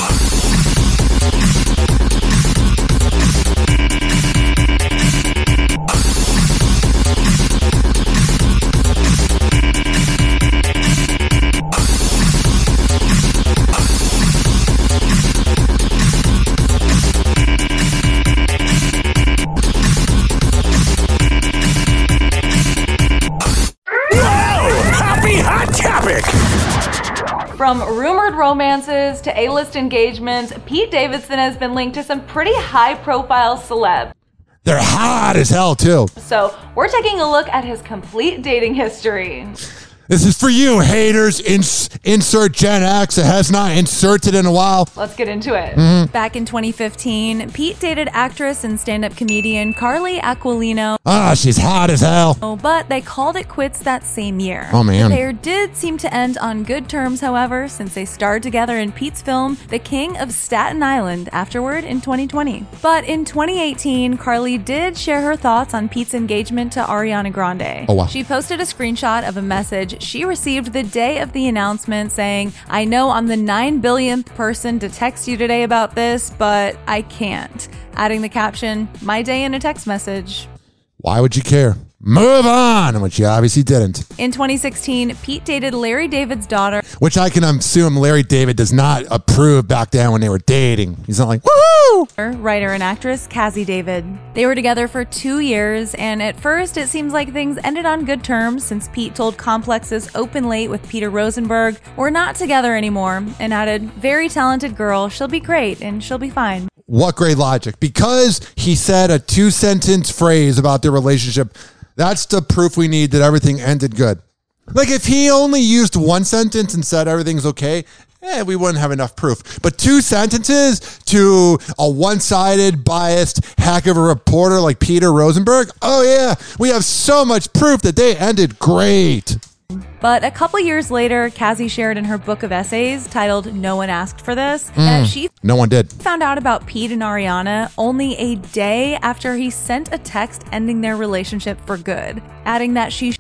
Speaker 3: From rumored romances to A-list engagements, Pete Davidson has been linked to some pretty high-profile celebs.
Speaker 9: They're hot as hell, too.
Speaker 3: So we're taking a look at his complete dating history.
Speaker 9: This is for you, haters. Insert Gen X. It has not inserted in a while.
Speaker 3: Let's get into it.
Speaker 9: Mm-hmm.
Speaker 3: Back in 2015, Pete dated actress and stand-up comedian Carly Aquilino.
Speaker 9: Ah, she's hot as hell.
Speaker 3: But they called it quits that same year.
Speaker 9: Oh, man.
Speaker 3: The pair did seem to end on good terms, however, since they starred together in Pete's film The King of Staten Island afterward in 2020. But in 2018, Carly did share her thoughts on Pete's engagement to Ariana Grande.
Speaker 9: Oh, wow.
Speaker 3: She posted a screenshot of a message she received the day of the announcement saying, "I know I'm the 9 billionth person to text you today about this, but I can't." Adding the caption, "My day in a text message."
Speaker 9: Why would you care? Move on, which you obviously didn't.
Speaker 3: In 2016, Pete dated Larry David's daughter,
Speaker 9: which I can assume Larry David does not approve back then when they were dating. He's not like, woohoo!
Speaker 3: Writer and actress Cassie David. They were together for 2 years, and at first it seems like things ended on good terms since Pete told Complex's Open Late with Peter Rosenberg, "We're not together anymore," and added, "Very talented girl, she'll be great, and she'll be fine."
Speaker 9: What great logic. Because he said a 2-sentence phrase about their relationship, that's the proof we need that everything ended good. Like if he only used 1 sentence and said everything's okay, we wouldn't have enough proof. But 2 sentences to a one-sided, biased hack of a reporter like Peter Rosenberg, oh yeah, we have so much proof that they ended great.
Speaker 3: But a couple years later, Cassie shared in her book of essays titled No One Asked for This that she
Speaker 9: no one did.
Speaker 3: Found out about Pete and Ariana only a day after he sent a text ending their relationship for good, adding that she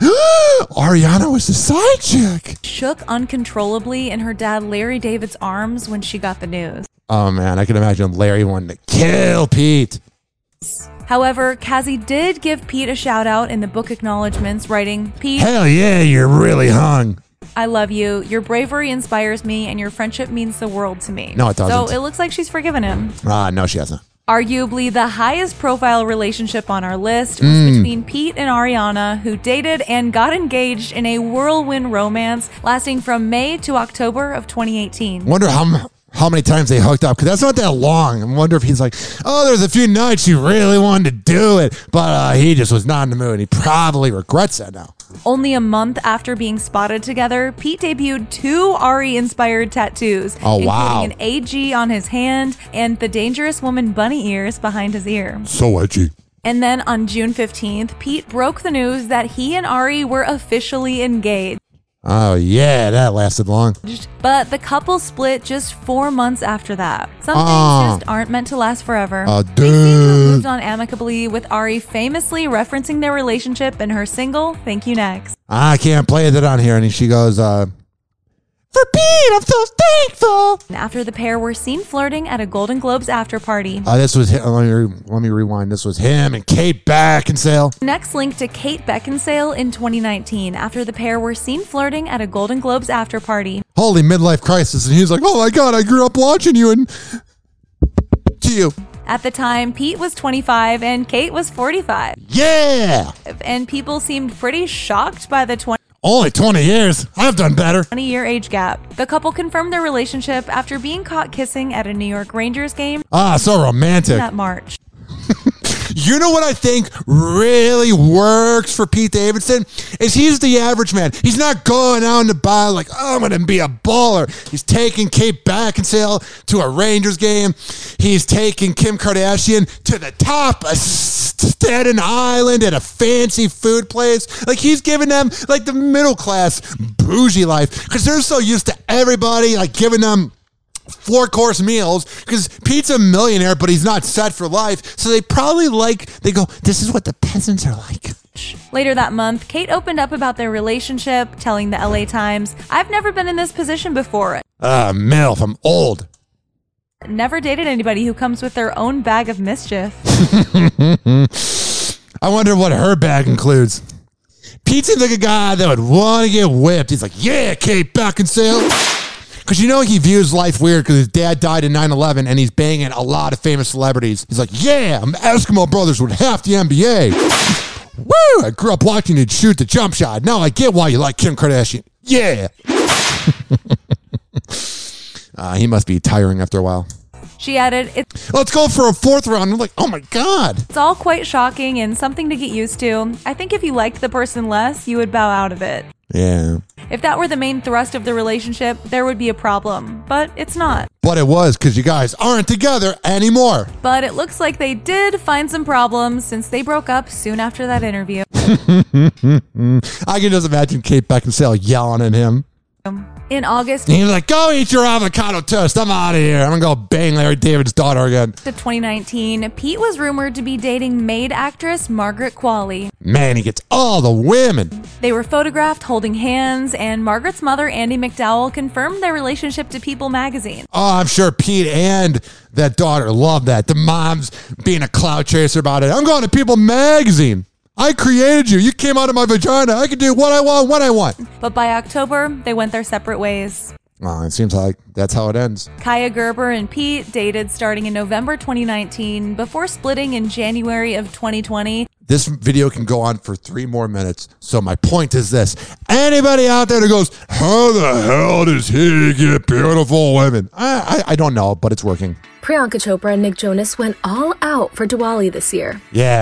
Speaker 9: Ariana was the side chick.
Speaker 3: Shook uncontrollably in her dad Larry David's arms when she got the news.
Speaker 9: Oh man, I can imagine Larry wanting to kill Pete.
Speaker 3: However, Cassie did give Pete a shout out in the book acknowledgments, writing, "Pete,
Speaker 9: hell yeah, you're really hung.
Speaker 3: I love you. Your bravery inspires me, and your friendship means the world to me."
Speaker 9: No, it doesn't.
Speaker 3: So it looks like she's forgiven him.
Speaker 9: No, she hasn't.
Speaker 3: Arguably the highest profile relationship on our list was between Pete and Ariana, who dated and got engaged in a whirlwind romance lasting from May to October of 2018.
Speaker 9: Wonder how many times they hooked up, because that's not that long. I wonder if he's like, oh, there's a few nights you really wanted to do it, but he just was not in the mood, and he probably regrets that now.
Speaker 3: Only a month after being spotted together, Pete debuted 2 Ari-inspired tattoos, including an AG on his hand and the Dangerous Woman bunny ears behind his ear.
Speaker 9: So edgy.
Speaker 3: And then on June 15th, Pete broke the news that he and Ari were officially engaged.
Speaker 9: Oh, yeah, that lasted long.
Speaker 3: But the couple split just 4 months after that. Some things just aren't meant to last forever. They seem to have moved on amicably, with Ari famously referencing their relationship in her single, Thank You Next.
Speaker 9: I can't play that on here. And she goes, for Pete, I'm so thankful.
Speaker 3: And after the pair were seen flirting at a Golden Globes after party.
Speaker 9: This was him. Let me rewind. This was him and Kate Beckinsale.
Speaker 3: Next link to Kate Beckinsale in 2019 after the pair were seen flirting at a Golden Globes after party.
Speaker 9: Holy midlife crisis. And he's like, oh my God, I grew up watching you and to you.
Speaker 3: At the time, Pete was 25 and Kate was 45.
Speaker 9: Yeah!
Speaker 3: And people seemed pretty shocked by the
Speaker 9: Only 20 years. I've done better.
Speaker 3: 20-year age gap. The couple confirmed their relationship after being caught kissing at a New York Rangers game.
Speaker 9: So romantic.
Speaker 3: That March.
Speaker 9: You know what I think really works for Pete Davidson? Is he's the average man. He's not going out in the bar like, oh, I'm going to be a baller. He's taking Kate Beckinsale to a Rangers game. He's taking Kim Kardashian to the top of Staten Island at a fancy food place. Like, he's giving them like the middle class bougie life because they're so used to everybody like giving them 4-course meals because Pete's a millionaire, but he's not set for life. So they probably they go, this is what the peasants are like.
Speaker 3: Later that month, Kate opened up about their relationship, telling the LA Times, "I've never been in this position before.
Speaker 9: MILF, I'm old.
Speaker 3: Never dated anybody who comes with their own bag of mischief."
Speaker 9: I wonder what her bag includes. Pete seems like a guy that would want to get whipped. He's like, yeah, Kate Beckinsale. Because you know he views life weird because his dad died in 9/11 and he's banging a lot of famous celebrities. He's like, yeah, I'm Eskimo brothers with half the NBA. Woo! I grew up watching you shoot the jump shot. Now I get why you like Kim Kardashian. Yeah. He must be tiring after a while.
Speaker 3: She added,
Speaker 9: let's go for a fourth round. I'm like, oh my God.
Speaker 3: It's all quite shocking and something to get used to. I think if you liked the person less, you would bow out of it.
Speaker 9: Yeah.
Speaker 3: If that were the main thrust of the relationship, there would be a problem. But it's not.
Speaker 9: But it was, because you guys aren't together anymore.
Speaker 3: But it looks like they did find some problems since they broke up soon after that interview.
Speaker 9: I can just imagine Kate Beckinsale yelling at him.
Speaker 3: In August,
Speaker 9: and he's like, go eat your avocado toast. I'm out of here. I'm going to go bang Larry David's daughter again.
Speaker 3: Of 2019, Pete was rumored to be dating Maid actress Margaret Qualley.
Speaker 9: Man, he gets all the women.
Speaker 3: They were photographed holding hands, and Margaret's mother, Andie MacDowell, confirmed their relationship to People magazine.
Speaker 9: Oh, I'm sure Pete and that daughter love that. The mom's being a clout chaser about it. I'm going to People magazine. I created you. You came out of my vagina. I can do what I want when I want.
Speaker 3: But by October, they went their separate ways.
Speaker 9: Oh, it seems like that's how it ends.
Speaker 3: Kaya Gerber and Pete dated starting in November 2019 before splitting in January of 2020.
Speaker 9: This video can go on for 3 more minutes. So my point is this. Anybody out there that goes, how the hell does he get beautiful women? I don't know, but it's working.
Speaker 4: Priyanka Chopra and Nick Jonas went all out for Diwali this year.
Speaker 9: Yeah.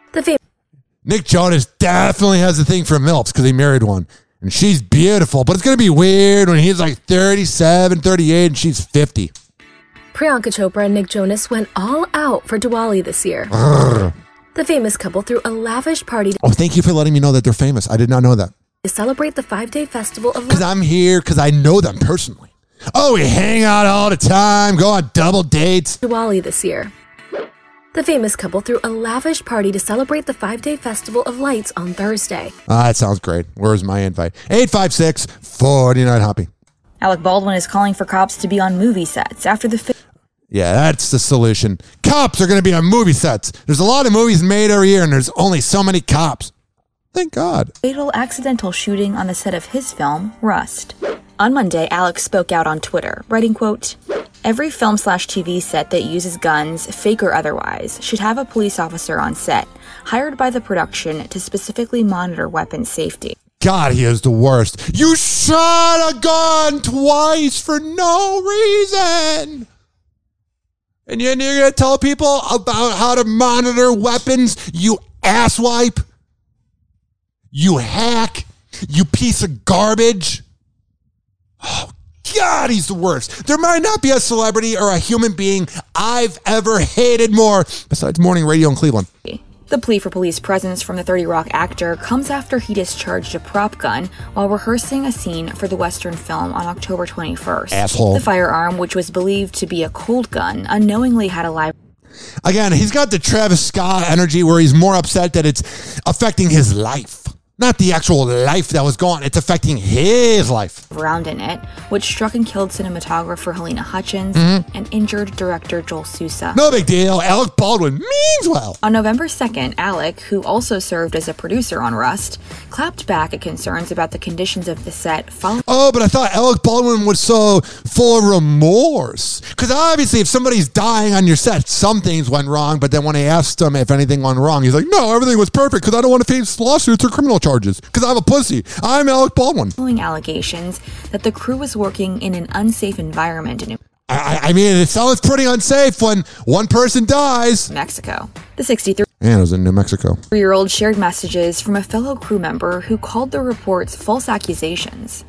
Speaker 9: Nick Jonas definitely has a thing for MILFs because he married one. And she's beautiful, but it's going to be weird when he's like 37, 38, and she's 50.
Speaker 4: Priyanka Chopra and Nick Jonas went all out for Diwali this year. The famous couple threw a lavish party
Speaker 9: Oh, thank you for letting me know that they're famous. I did not know that.
Speaker 4: to celebrate the 5-day festival of
Speaker 9: Because I'm here because I know them personally. Oh, we hang out all the time, go on double dates.
Speaker 4: Diwali this year. The famous couple threw a lavish party to celebrate the 5-day festival of lights on Thursday.
Speaker 9: That sounds great. Where's my invite? 856-49-HOPPY.
Speaker 5: Alec Baldwin is calling for cops to be on movie sets after the
Speaker 9: Yeah, that's the solution. Cops are going to be on movie sets. There's a lot of movies made every year, and there's only so many cops. Thank God.
Speaker 5: fatal accidental shooting on the set of his film, Rust. On Monday, Alec spoke out on Twitter, writing, quote, "Every film/TV set that uses guns, fake or otherwise, should have a police officer on set, hired by the production to specifically monitor weapon safety."
Speaker 9: God, he is the worst. You shot a gun twice for no reason. And you're going to tell people about how to monitor weapons, you asswipe. You hack. You piece of garbage. Oh, God, he's the worst. There might not be a celebrity or a human being I've ever hated more besides morning radio in Cleveland.
Speaker 5: The plea for police presence from the 30 Rock actor comes after he discharged a prop gun while rehearsing a scene for the Western film on October 21st.
Speaker 9: Asshole.
Speaker 5: The firearm, which was believed to be a cold gun, unknowingly had a live...
Speaker 9: Again, he's got the Travis Scott energy where he's more upset that it's affecting his life. Not the actual life that was gone. It's affecting his life.
Speaker 5: Round in it, which struck and killed cinematographer Helena Hutchins and injured director Joel Sousa.
Speaker 9: No big deal. Alec Baldwin means well.
Speaker 5: On November 2nd, Alec, who also served as a producer on Rust, clapped back at concerns about the conditions of the set following...
Speaker 9: Oh, but I thought Alec Baldwin was so full of remorse. Because obviously if somebody's dying on your set, some things went wrong. But then when they asked him if anything went wrong, he's like, no, everything was perfect because I don't want to face lawsuits or criminal charges. Because I'm a pussy. I'm Alec Baldwin.
Speaker 5: Following allegations that the crew was working in an unsafe environment in
Speaker 9: I mean, it sounds pretty unsafe when one person dies.
Speaker 5: Mexico. The 63
Speaker 9: And it was in New Mexico.
Speaker 5: 3-year-old shared messages from a fellow crew member who called the reports false accusations.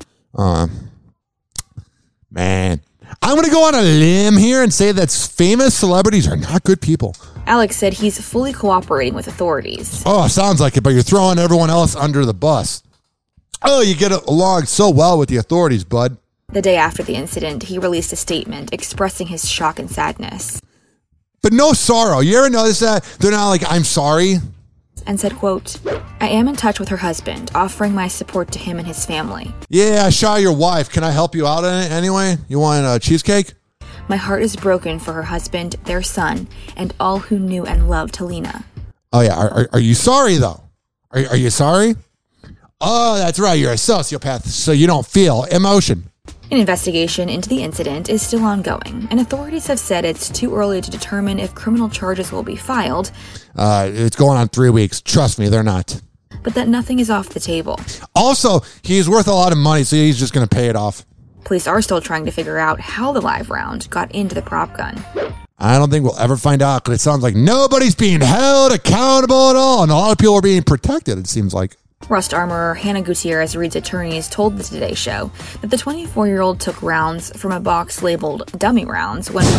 Speaker 9: Man. I'm going to go on a limb here and say that famous celebrities are not good people.
Speaker 5: Alex said he's fully cooperating with authorities.
Speaker 9: Oh, sounds like it, but you're throwing everyone else under the bus. Oh, you get along so well with the authorities, bud.
Speaker 5: The day after the incident, he released a statement expressing his shock and sadness.
Speaker 9: But no sorrow. You ever notice that? They're not like, I'm sorry.
Speaker 5: And said, quote, "I am in touch with her husband, offering my support to him and his family.
Speaker 9: Yeah, I shot your wife. Can I help you out in it anyway? You want a cheesecake?
Speaker 5: My heart is broken for her husband, their son, and all who knew and loved Helena."
Speaker 9: Oh, yeah. Are you sorry, though? Are you sorry? Oh, that's right. You're a sociopath, so you don't feel emotion.
Speaker 5: An investigation into the incident is still ongoing, and authorities have said it's too early to determine if criminal charges will be filed.
Speaker 9: It's going on 3 weeks. Trust me, they're not.
Speaker 5: But that nothing is off the table.
Speaker 9: Also, he's worth a lot of money, so he's just going to pay it off.
Speaker 5: Police are still trying to figure out how the live round got into the prop gun.
Speaker 9: I don't think we'll ever find out because it sounds like nobody's being held accountable at all, and a lot of people are being protected, it seems like.
Speaker 5: Rust armorer Hannah Gutierrez Reed's attorneys told the Today Show that the 24-year-old took rounds from a box labeled dummy rounds when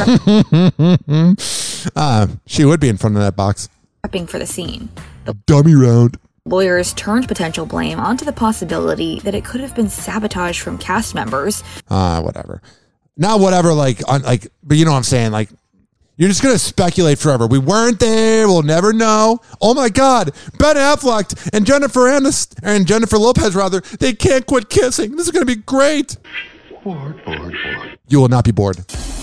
Speaker 9: she would be in front of that box.
Speaker 5: Prepping for the scene. The
Speaker 9: dummy round.
Speaker 5: Lawyers turned potential blame onto the possibility that it could have been sabotage from cast members.
Speaker 9: Whatever. Not whatever, but you know what I'm saying, like, you're just going to speculate forever. We weren't there. We'll never know. Oh, my God. Ben Affleck and Jennifer Lopez, they can't quit kissing. This is going to be great. Bored. You will not be bored.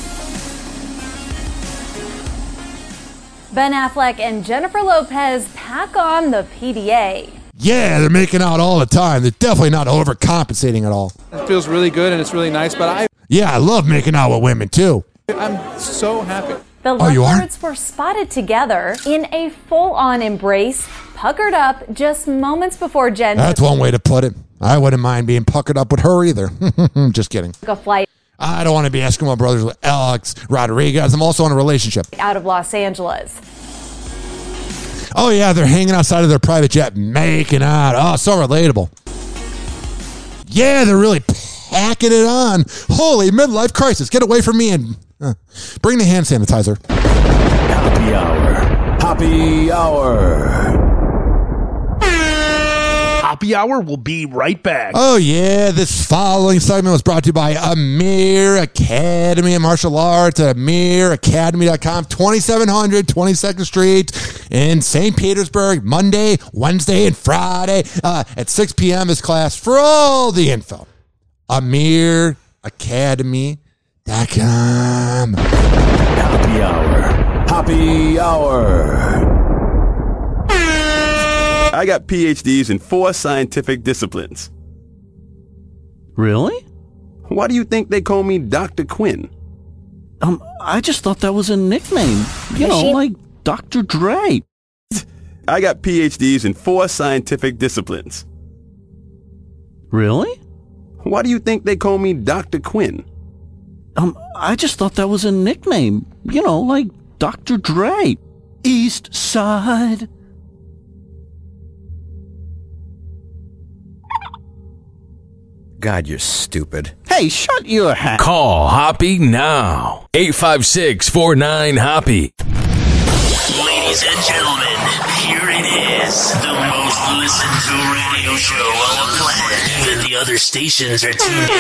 Speaker 3: Ben Affleck and Jennifer Lopez pack on the PDA.
Speaker 9: Yeah, they're making out all the time. They're definitely not overcompensating at all.
Speaker 10: It feels really good and it's really nice, but I
Speaker 9: love making out with women, too.
Speaker 10: I'm so happy.
Speaker 3: The lovebirds were spotted together in a full-on embrace, puckered up just moments before Jen.
Speaker 9: That's one way to put it. I wouldn't mind being puckered up with her either. Just kidding.
Speaker 3: Took a flight
Speaker 9: I don't want to be Eskimo brothers with Alex Rodriguez. I'm also in a relationship.
Speaker 3: out of Los Angeles.
Speaker 9: Oh, yeah, they're hanging outside of their private jet, making out. Oh, so relatable. Yeah, they're really packing it on. Holy midlife crisis. Get away from me and bring the hand sanitizer.
Speaker 6: Happy hour. Happy hour.
Speaker 12: Happy Hour will be right back.
Speaker 9: Oh, yeah. This following segment was brought to you by Amir Academy of Martial Arts at amiracademy.com, 2700 22nd Street in St. Petersburg, Monday, Wednesday, and Friday at 6 p.m. is class for all the info. amiracademy.com.
Speaker 6: Happy hour. Happy hour.
Speaker 13: I got PhDs in 4 scientific disciplines.
Speaker 12: Really?
Speaker 13: Why do you think they call me Dr. Quinn?
Speaker 12: I just thought that was a nickname. You know, like Dr. Dre.
Speaker 13: I got PhDs in 4 scientific disciplines.
Speaker 12: Really?
Speaker 13: Why do you think they call me Dr. Quinn?
Speaker 12: I just thought that was a nickname. You know, like Dr. Dre. East Side.
Speaker 14: God, you're stupid.
Speaker 12: Hey, shut your hat.
Speaker 6: Call Hoppy now. 856-49-HOPPY.
Speaker 7: Ladies and gentlemen, here it is. The most listened to radio show on the planet that the other stations are tuned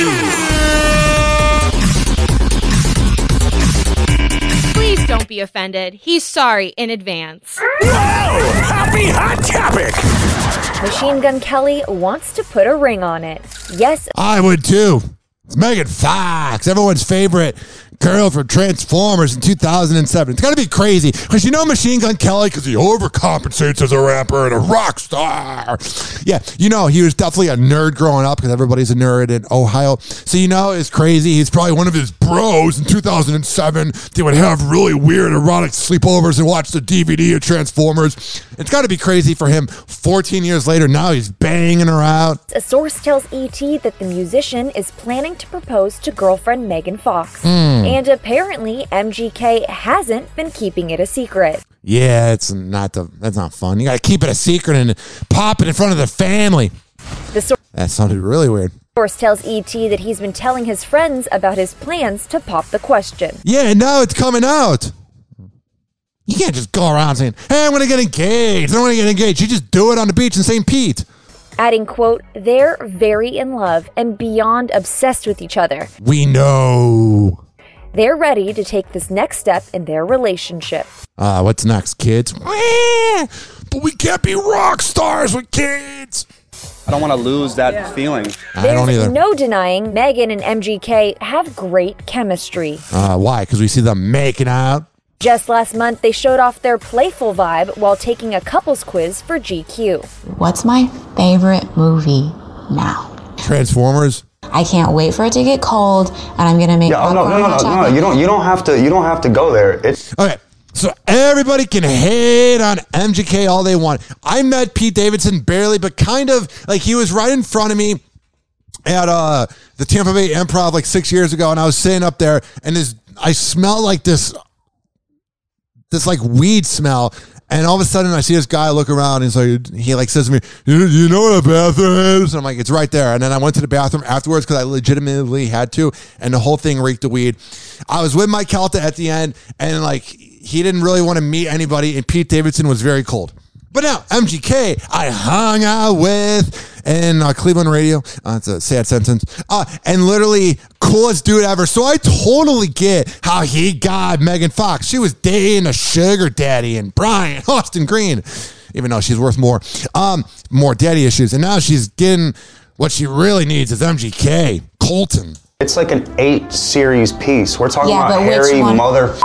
Speaker 7: into.
Speaker 15: Please don't be offended. He's sorry in advance.
Speaker 12: Happy Hot Topic!
Speaker 26: Machine Gun Kelly wants to put a ring on it. Yes.
Speaker 9: I would too. It's Megan Fox, everyone's favorite girl from Transformers in 2007. It's got to be crazy because you know Machine Gun Kelly because he overcompensates as a rapper and a rock star. Yeah, you know, he was definitely a nerd growing up because everybody's a nerd in Ohio. So, you know, it's crazy. He's probably one of his bros in 2007. They would have really weird erotic sleepovers and watch the DVD of Transformers. It's got to be crazy for him. 14 years later, now he's banging her out.
Speaker 26: A source tells E.T. that the musician is planning to propose to girlfriend Megan Fox. And apparently, MGK hasn't been keeping it a secret.
Speaker 9: Yeah, that's not fun. You got to keep it a secret and pop it in front of the family. That sounded really weird.
Speaker 26: Source tells E.T. that he's been telling his friends about his plans to pop the question.
Speaker 9: Yeah, and now it's coming out. You can't just go around saying, hey, I'm going to get engaged. I don't want to get engaged. You just do it on the beach in St. Pete.
Speaker 26: Adding, quote, they're very in love and beyond obsessed with each other.
Speaker 9: We know.
Speaker 26: They're ready to take this next step in their relationship.
Speaker 9: What's next, kids? But we can't be rock stars with kids.
Speaker 27: I don't want to lose that feeling.
Speaker 9: I don't either.
Speaker 26: There's no denying Megan and MGK have great chemistry.
Speaker 9: Why? Because we see them making out.
Speaker 26: Just last month, they showed off their playful vibe while taking a couples quiz for GQ.
Speaker 28: What's my favorite movie now?
Speaker 9: Transformers.
Speaker 28: I can't wait for it to get cold, and I'm gonna make.
Speaker 27: Yeah, no. You don't have to go there. It's
Speaker 9: okay. So everybody can hate on MGK all they want. I met Pete Davidson barely, but kind of like he was right in front of me at the Tampa Bay Improv like 6 years ago, and I was sitting up there, and I smelled like this like weed smell. And all of a sudden, I see this guy look around, and he says to me, you know what a bathroom is? And I'm like, it's right there. And then I went to the bathroom afterwards because I legitimately had to, and the whole thing reeked of weed. I was with Mike Calta at the end, and like he didn't really want to meet anybody, and Pete Davidson was very cold. But now, MGK, I hung out with in Cleveland radio. It's a sad sentence. And literally, coolest dude ever. So I totally get how he got Megan Fox. She was dating a sugar daddy and Brian Austin Green, even though she's worth more daddy issues. And now she's getting what she really needs is MGK, Colton.
Speaker 27: It's like an 8-series piece. We're talking
Speaker 28: Yeah,
Speaker 27: about
Speaker 28: but which
Speaker 27: Harry
Speaker 28: one?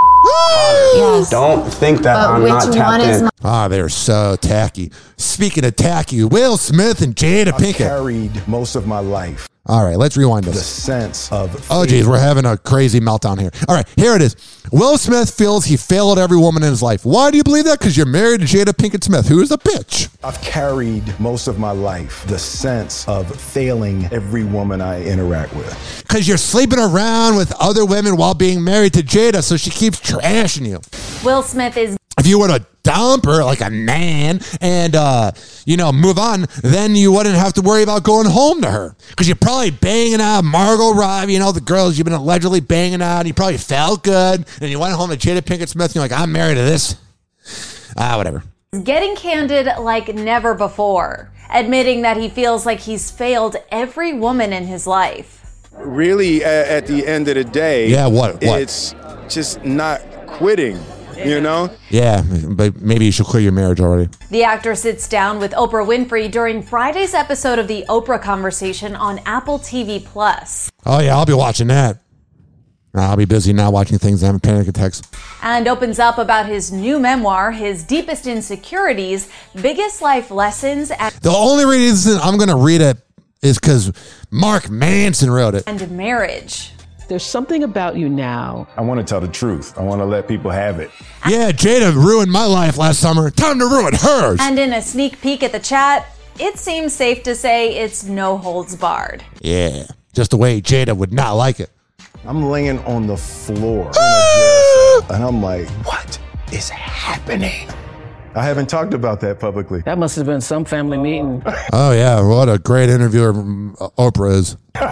Speaker 27: Yes. Don't think that
Speaker 28: But
Speaker 27: I'm
Speaker 28: which
Speaker 27: not tapped
Speaker 28: one is
Speaker 27: in.
Speaker 9: They're so tacky. Speaking of tacky, Will Smith and Jada Pinkett.
Speaker 11: Carried most of my life.
Speaker 9: All right, let's rewind this.
Speaker 11: The sense of
Speaker 9: Oh, geez, we're having a crazy meltdown here. All right, here it is. Will Smith feels he failed every woman in his life. Why do you believe that? Because you're married to Jada Pinkett Smith, who is a bitch.
Speaker 11: I've carried most of my life the sense of failing every woman I interact with.
Speaker 9: Because you're sleeping around with other women while being married to Jada, so she keeps trashing you.
Speaker 25: Will Smith is...
Speaker 9: If you were to dump her like a man and, move on, then you wouldn't have to worry about going home to her. Because you're probably banging out Margot Robbie, the girls you've been allegedly banging out. And you probably felt good. And you went home to Jada Pinkett Smith and you're like, I'm married to this. Whatever.
Speaker 25: getting candid like never before, admitting that he feels like he's failed every woman in his life.
Speaker 16: Really, at the end of the day,
Speaker 9: what?
Speaker 16: It's just not quitting, you know?
Speaker 9: Yeah, but maybe you should quit your marriage already.
Speaker 25: The actor sits down with Oprah Winfrey during Friday's episode of The Oprah Conversation on Apple TV+.
Speaker 9: Oh, yeah, I'll be watching that. I'll be busy now watching things and having panic attacks.
Speaker 25: And opens up about his new memoir, his deepest insecurities, biggest life lessons.
Speaker 9: The only reason I'm going to read it is because Mark Manson wrote it.
Speaker 25: And marriage.
Speaker 17: There's something about you now.
Speaker 11: I want to tell the truth. I want to let people have it.
Speaker 9: Yeah, Jada ruined my life last summer. Time to ruin hers.
Speaker 25: And in a sneak peek at the chat, it seems safe to say it's no holds barred.
Speaker 9: Yeah, just the way Jada would not like it.
Speaker 11: I'm laying on the floor in a jail cell, and I'm like, what is happening? I haven't talked about that publicly.
Speaker 17: That must have been some family meeting.
Speaker 9: Oh, yeah, what a great interviewer Oprah is.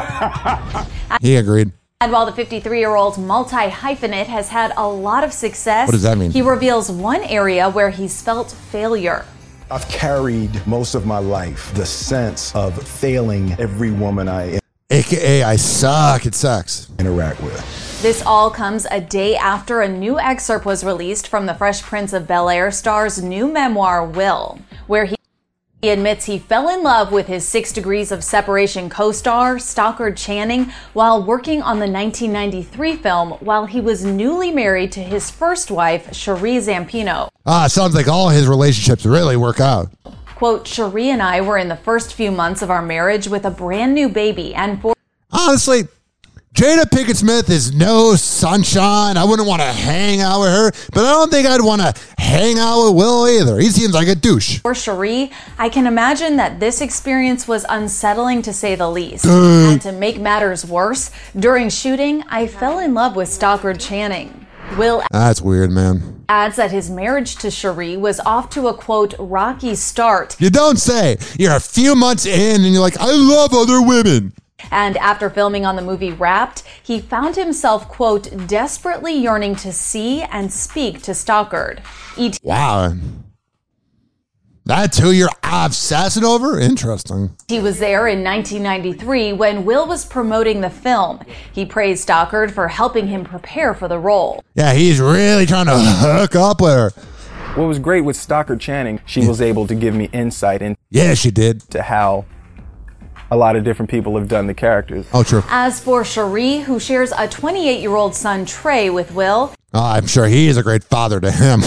Speaker 9: He agreed.
Speaker 25: And while the 53-year-old multi-hyphenate has had a lot of success,
Speaker 9: what does that mean?
Speaker 25: He reveals one area where he's felt failure.
Speaker 11: I've carried most of my life the sense of failing every woman I
Speaker 9: AKA I suck at sex.
Speaker 11: Interact with.
Speaker 25: This all comes a day after a new excerpt was released from the Fresh Prince of Bel-Air star's new memoir, Will, where he admits he fell in love with his 6 Degrees of Separation co-star, Stockard Channing, while working on the 1993 film while he was newly married to his first wife, Cherie Zampino.
Speaker 9: Sounds like all his relationships really work out.
Speaker 25: Quote, Cherie and I were in the first few months of our marriage with a brand new baby, and
Speaker 9: honestly, Jada Pinkett Smith is no sunshine. I wouldn't want to hang out with her, but I don't think I'd want to hang out with Will either. He seems like a douche.
Speaker 25: For Cherie, I can imagine that this experience was unsettling to say the least. And to make matters worse, during shooting, I fell in love with Stockard Channing. Will
Speaker 9: That's weird, man.
Speaker 25: Adds that his marriage to Cherie was off to a, quote, rocky start.
Speaker 9: You don't say. You're a few months in and you're like, I love other women.
Speaker 25: And after filming on the movie Wrapped, he found himself, quote, desperately yearning to see and speak to Stockard.
Speaker 9: Wow. That's who you're obsessing over? Interesting.
Speaker 25: He was there in 1993 when Will was promoting the film. He praised Stockard for helping him prepare for the role.
Speaker 9: Yeah, he's really trying to hook up with her.
Speaker 10: What was great with Stockard Channing, she was able to give me insight into
Speaker 9: she did.
Speaker 10: To how a lot of different people have done the characters.
Speaker 9: Oh, true.
Speaker 25: As for Cherie, who shares a 28-year-old son, Trey, with Will,
Speaker 9: I'm sure he is a great father to him.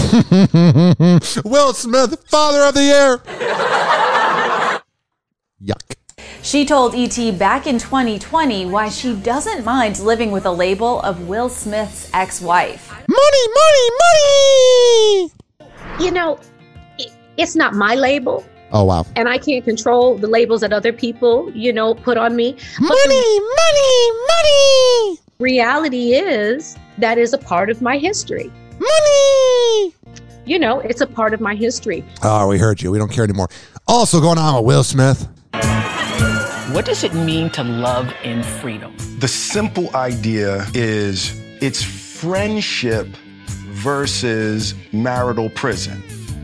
Speaker 9: Will Smith, father of the year. Yuck.
Speaker 25: She told ET back in 2020 why she doesn't mind living with the label of Will Smith's ex-wife.
Speaker 9: Money, money, money!
Speaker 18: You know, it's not my label.
Speaker 9: Oh, wow.
Speaker 2: And I can't control the labels that other people, put on me.
Speaker 9: Money.
Speaker 2: Reality is that is a part of my history.
Speaker 9: Money.
Speaker 2: It's a part of my history.
Speaker 9: Oh, we heard you. We don't care anymore. Also going on with Will Smith.
Speaker 17: What does it mean to love in freedom?
Speaker 11: The simple idea is it's friendship versus marital prison.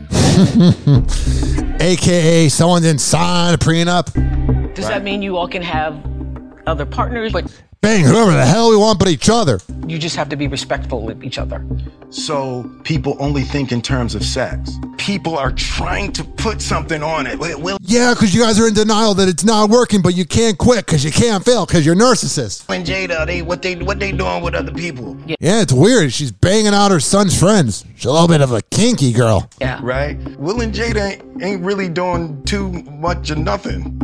Speaker 9: AKA someone didn't sign a prenup.
Speaker 17: Does that mean you all can have other partners, but
Speaker 9: bang whoever the hell we want but each other?
Speaker 17: You just have to be respectful with each other.
Speaker 11: So people only think in terms of sex. People are trying to put something on it.
Speaker 9: Yeah, because you guys are in denial that it's not working, but you can't quit because you can't fail because you're narcissists.
Speaker 8: And Jada, what they doing with other people?
Speaker 9: Yeah, it's weird. She's banging out her son's friends. She's a little bit of a kinky girl.
Speaker 17: Yeah.
Speaker 11: Right? Will and Jada ain't really doing too much of nothing.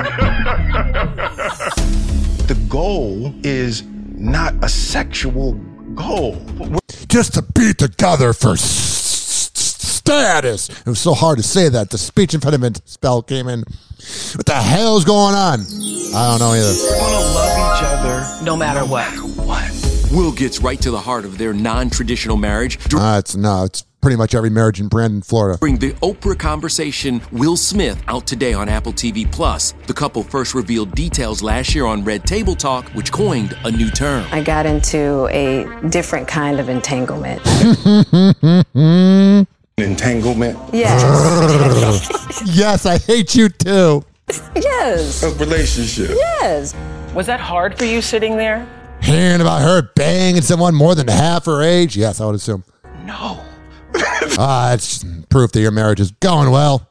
Speaker 11: The goal is not a sexual goal.
Speaker 9: Just to be together for status. It was so hard to say that. The speech impediment spell came in. What the hell's going on? I don't know either.
Speaker 11: We want to love each other
Speaker 17: no matter what.
Speaker 18: Will gets right to the heart of their non-traditional marriage.
Speaker 9: It's pretty much every marriage in Brandon, Florida.
Speaker 18: Bring the Oprah conversation, Will Smith, out today on Apple TV+. The couple first revealed details last year on Red Table Talk, which coined a new term.
Speaker 20: I got into a different kind of entanglement.
Speaker 11: Entanglement?
Speaker 20: Yes.
Speaker 9: Yes, I hate you too.
Speaker 20: Yes.
Speaker 11: A relationship.
Speaker 20: Yes.
Speaker 17: Was that hard for you sitting there?
Speaker 9: Hearing about her banging someone more than half her age? Yes, I would assume.
Speaker 11: No.
Speaker 9: It's proof that your marriage is going well.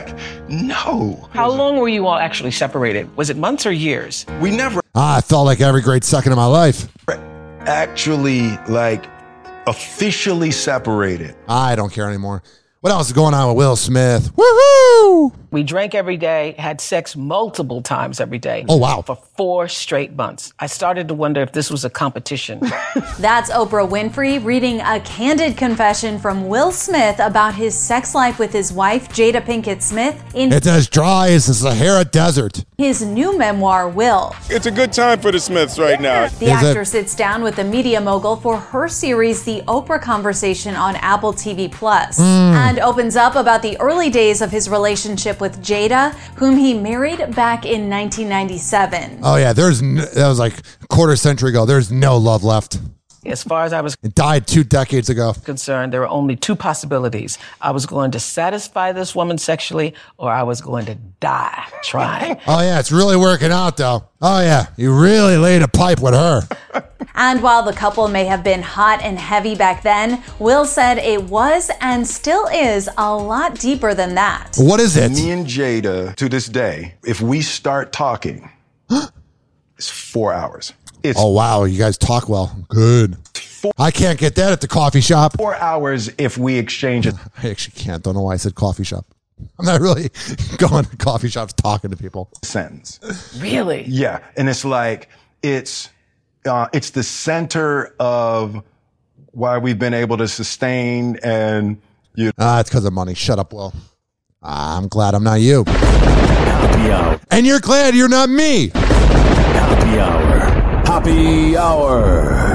Speaker 11: No.
Speaker 17: How long were you all actually separated? Was it months or years?
Speaker 11: We never.
Speaker 9: I felt like every great second of my life.
Speaker 11: Actually, officially separated.
Speaker 9: I don't care anymore. What else is going on with Will Smith? Woohoo!
Speaker 17: We drank every day, had sex multiple times every day.
Speaker 9: Oh, wow.
Speaker 17: For 4 straight months. I started to wonder if this was a competition.
Speaker 3: That's Oprah Winfrey reading a candid confession from Will Smith about his sex life with his wife, Jada Pinkett Smith, in
Speaker 9: It's as dry as the Sahara Desert.
Speaker 3: his new memoir, Will.
Speaker 16: It's a good time for the Smiths right now.
Speaker 3: The actor sits down with the media mogul for her series, The Oprah Conversation, on Apple TV+, and opens up about the early days of his relationship with Jada, whom he married back in 1997.
Speaker 9: Oh, yeah, that was like a quarter century ago. There's no love left.
Speaker 17: As far as I was
Speaker 9: It died 2 decades ago.
Speaker 17: concerned, there were only 2 possibilities. I was going to satisfy this woman sexually, or I was going to die trying.
Speaker 9: Oh, yeah, it's really working out, though. Oh, yeah, you really laid a pipe with her.
Speaker 3: And while the couple may have been hot and heavy back then, Will said it was and still is a lot deeper than that.
Speaker 9: What is it?
Speaker 11: Me and Jada, to this day, if we start talking, it's 4 hours.
Speaker 9: Oh, wow, you guys talk well. Good. I can't get that at the coffee shop.
Speaker 11: 4 hours if we exchange it.
Speaker 9: I actually can't. Don't know why I said coffee shop. I'm not really going to coffee shops talking to people.
Speaker 11: Sentence.
Speaker 17: Really?
Speaker 11: Yeah, and it's like, it's the center of why we've been able to sustain and
Speaker 9: it's because of money. Shut up, Will. I'm glad I'm not you.
Speaker 6: Happy hour.
Speaker 9: And you're glad you're not me.
Speaker 6: Happy hour. Happy hour.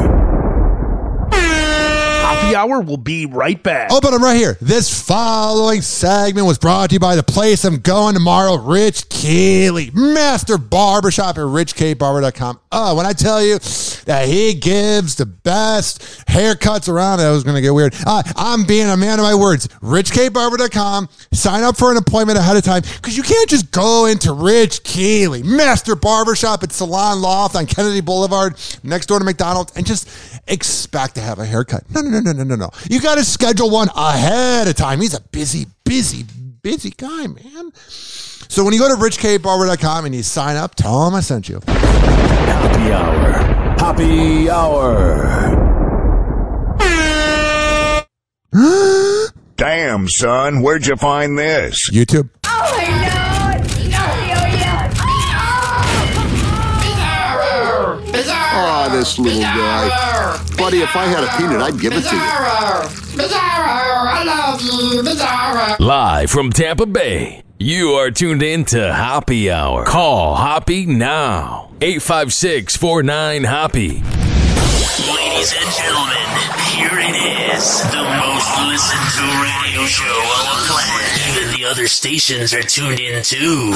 Speaker 1: Happy Hour will be right back.
Speaker 9: Oh, but I'm right here. This following segment was brought to you by the place I'm going tomorrow, Rich Keeley, Master Barbershop at richkbarber.com. Oh, when I tell you that he gives the best haircuts around, that was going to get weird. I'm being a man of my words. richkbarber.com. Sign up for an appointment ahead of time because you can't just go into Rich Keeley, Master Barbershop at Salon Loft on Kennedy Boulevard next door to McDonald's and just expect to have a haircut. No. You got to schedule one ahead of time. He's a busy guy, man. So when you go to richkbarber.com and you sign up, tell him I sent you.
Speaker 6: Happy hour. Happy hour.
Speaker 21: Damn, son, where'd you find this?
Speaker 9: YouTube.
Speaker 21: Oh,
Speaker 22: Oh, this little guy. Buddy, if I had a peanut, I'd give it to you.
Speaker 7: Bizarro, I love you, Bizarro.
Speaker 6: Live from Tampa Bay, You are tuned in to Happy Hour. Call Hoppy now. 856-49-HOPPY.
Speaker 7: Ladies and gentlemen, here it is. The most listened to radio show on the planet. Even the other stations are tuned in too.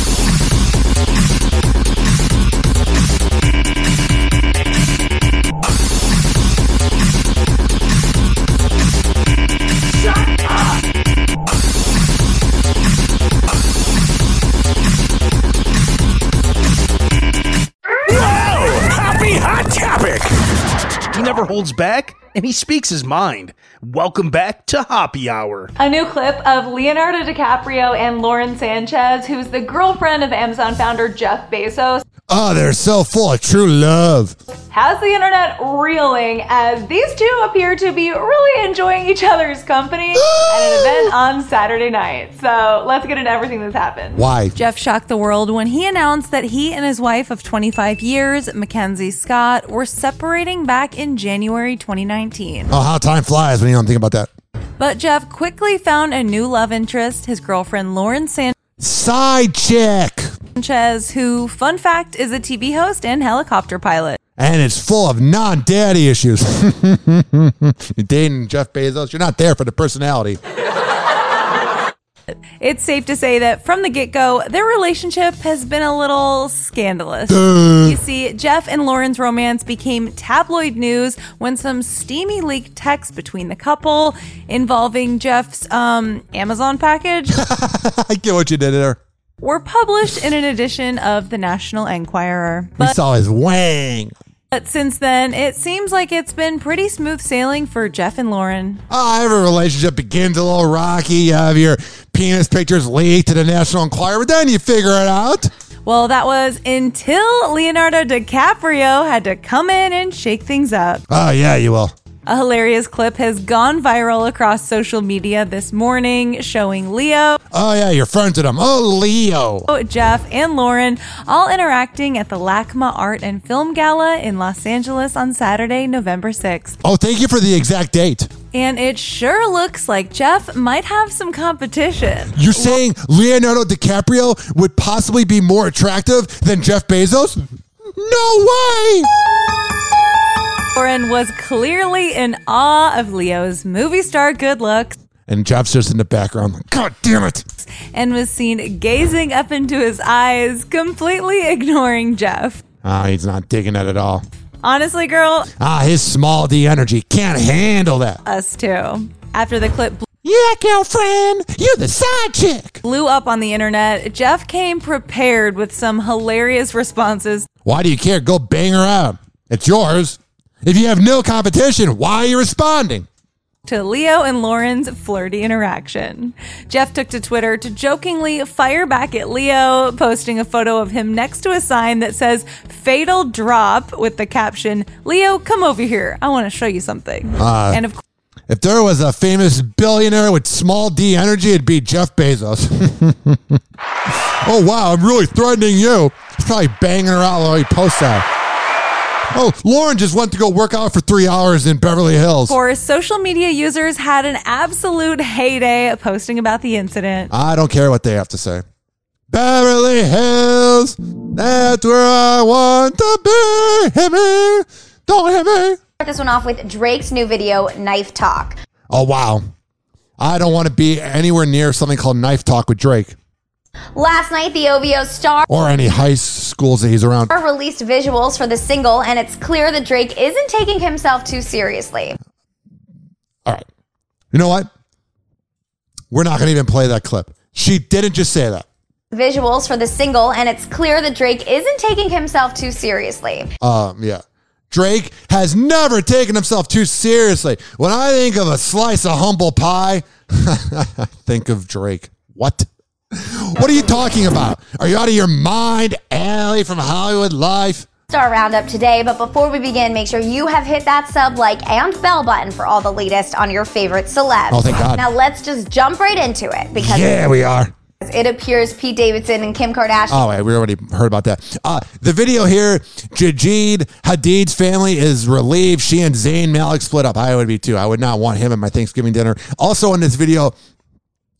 Speaker 4: Hot topic. He never holds back, and he speaks his mind. Welcome back to Happy Hour.
Speaker 3: A new clip of Leonardo DiCaprio and Lauren Sanchez, who's the girlfriend of Amazon founder Jeff Bezos,
Speaker 9: Oh, they're so full of true love.
Speaker 3: has the internet reeling as these two appear to be really enjoying each other's company at an event on Saturday night. So let's get into everything that's happened.
Speaker 9: Why?
Speaker 3: Jeff shocked the world when he announced that he and his wife of 25 years, Mackenzie Scott, were separating back in January 2019.
Speaker 9: Oh, how time flies when you don't think about that.
Speaker 3: But Jeff quickly found a new love interest, his girlfriend Lauren
Speaker 9: Side chick.
Speaker 3: Sanchez, who, fun fact, is a TV host and helicopter pilot.
Speaker 9: And it's full of non-daddy issues. You're dating Jeff Bezos, you're not there for the personality.
Speaker 3: It's safe to say that from the get-go, their relationship has been a little scandalous.
Speaker 9: Duh.
Speaker 3: You see, Jeff and Lauren's romance became tabloid news when some steamy leaked texts between the couple involving Jeff's Amazon package
Speaker 9: I get what you did there.
Speaker 3: were published in an edition of the National Enquirer.
Speaker 9: We saw his wang.
Speaker 3: But since then, it seems like it's been pretty smooth sailing for Jeff and Lauren.
Speaker 9: Every relationship begins a little rocky. You have your penis pictures leaked to the National Enquirer, but then you figure it out.
Speaker 3: Well, that was until Leonardo DiCaprio had to come in and shake things up.
Speaker 9: Oh, yeah, you will.
Speaker 3: A hilarious clip has gone viral across social media this morning showing Leo.
Speaker 9: Oh, yeah, you're friends with him. Oh, Leo.
Speaker 3: Jeff and Lauren all interacting at the LACMA Art and Film Gala in Los Angeles on Saturday, November 6th.
Speaker 9: Oh, thank you for the exact date.
Speaker 3: And it sure looks like Jeff might have some competition.
Speaker 9: You're saying Leonardo DiCaprio would possibly be more attractive than Jeff Bezos? No way!
Speaker 3: Lauren was clearly in awe of Leo's movie star good looks.
Speaker 9: And Jeff's just in the background. Like, God damn it.
Speaker 3: And was seen gazing up into his eyes, completely ignoring Jeff.
Speaker 9: He's not digging that at all.
Speaker 3: Honestly, girl.
Speaker 9: His small D energy can't handle that.
Speaker 3: Us too. After the clip
Speaker 9: yeah, girlfriend, you're the side chick,
Speaker 3: blew up on the internet, Jeff came prepared with some hilarious responses.
Speaker 9: Why do you care? Go bang her out. It's yours. If you have no competition, why are you responding?
Speaker 3: To Leo and Lauren's flirty interaction. Jeff took to Twitter to jokingly fire back at Leo, posting a photo of him next to a sign that says "Fatal Drop" with the caption, "Leo, come over here. I want to show you something." And of course,
Speaker 9: if there was a famous billionaire with small D energy, it'd be Jeff Bezos. Oh, wow, I'm really threatening you. He's probably banging her out while he posts that. Oh, Lauren just went to go work out for 3 hours in Beverly Hills.
Speaker 3: Of course, social media users had an absolute heyday posting about the incident.
Speaker 9: I don't care what they have to say. Beverly Hills, that's where I want to be. Hit me, don't hit me.
Speaker 25: Start this one off with Drake's new video, Knife Talk.
Speaker 9: Oh, wow. I don't want to be anywhere near something called Knife Talk with Drake.
Speaker 25: Last night, the OVO star
Speaker 9: or any high schools that he's around
Speaker 25: released visuals for the single, and it's clear that Drake isn't taking himself too seriously.
Speaker 9: All right. You know what? We're not going to even play that clip. She didn't just say that.
Speaker 25: Visuals for the single, and it's clear that Drake isn't taking himself too seriously.
Speaker 9: Yeah. Drake has never taken himself too seriously. When I think of a slice of humble pie, I think of Drake. What? What are you talking about? Are you out of your mind, Allie from Hollywood Life?
Speaker 25: Star Roundup today, but before we begin, make sure you have hit that sub, like, and bell button for all the latest on your favorite celebs.
Speaker 9: Oh, thank God.
Speaker 25: Now let's just jump right into it because
Speaker 9: we are.
Speaker 25: It appears Pete Davidson and Kim Kardashian.
Speaker 9: Oh, wait, we already heard about that. The video here, Jadid Hadid's family is relieved she and Zayn Malik split up. I would be too. I would not want him at my Thanksgiving dinner. Also in this video,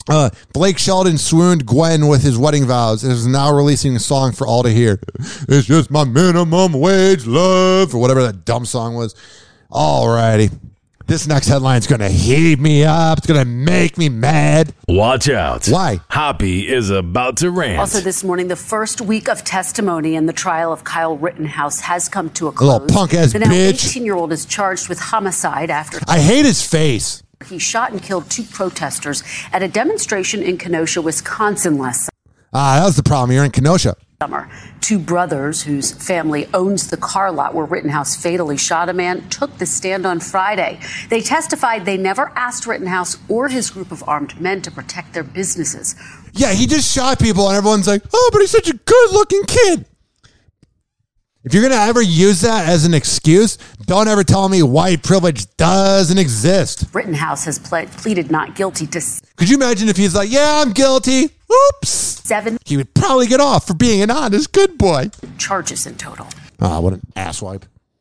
Speaker 9: Blake Shelton swooned Gwen with his wedding vows and is now releasing a song for all to hear. It's just my minimum wage love, or whatever that dumb song was. Alrighty. This next headline is going to heat me up. It's going to make me mad.
Speaker 6: Watch out.
Speaker 9: Why?
Speaker 6: Hoppy is about to rant.
Speaker 5: Also this morning, the first week of testimony in the trial of Kyle Rittenhouse has come to a close.
Speaker 9: Little punk-ass
Speaker 5: The now
Speaker 9: bitch.
Speaker 5: 18-year-old is charged with homicide after
Speaker 9: I hate his face.
Speaker 5: he shot and killed 2 protesters at a demonstration in Kenosha, Wisconsin last
Speaker 9: That was the problem. You're in Kenosha.
Speaker 5: summer. 2 brothers whose family owns the car lot where Rittenhouse fatally shot a man took the stand on Friday. They testified they never asked Rittenhouse or his group of armed men to protect their businesses.
Speaker 9: Yeah, he just shot people, and everyone's like, oh, but he's such a good-looking kid. If you're going to ever use that as an excuse, don't ever tell me white privilege doesn't exist.
Speaker 5: Rittenhouse has pleaded not guilty to
Speaker 9: Could you imagine if he's like, yeah, I'm guilty. Oops.
Speaker 5: 7
Speaker 9: He would probably get off for being an honest good boy.
Speaker 5: charges in total.
Speaker 9: What an asswipe.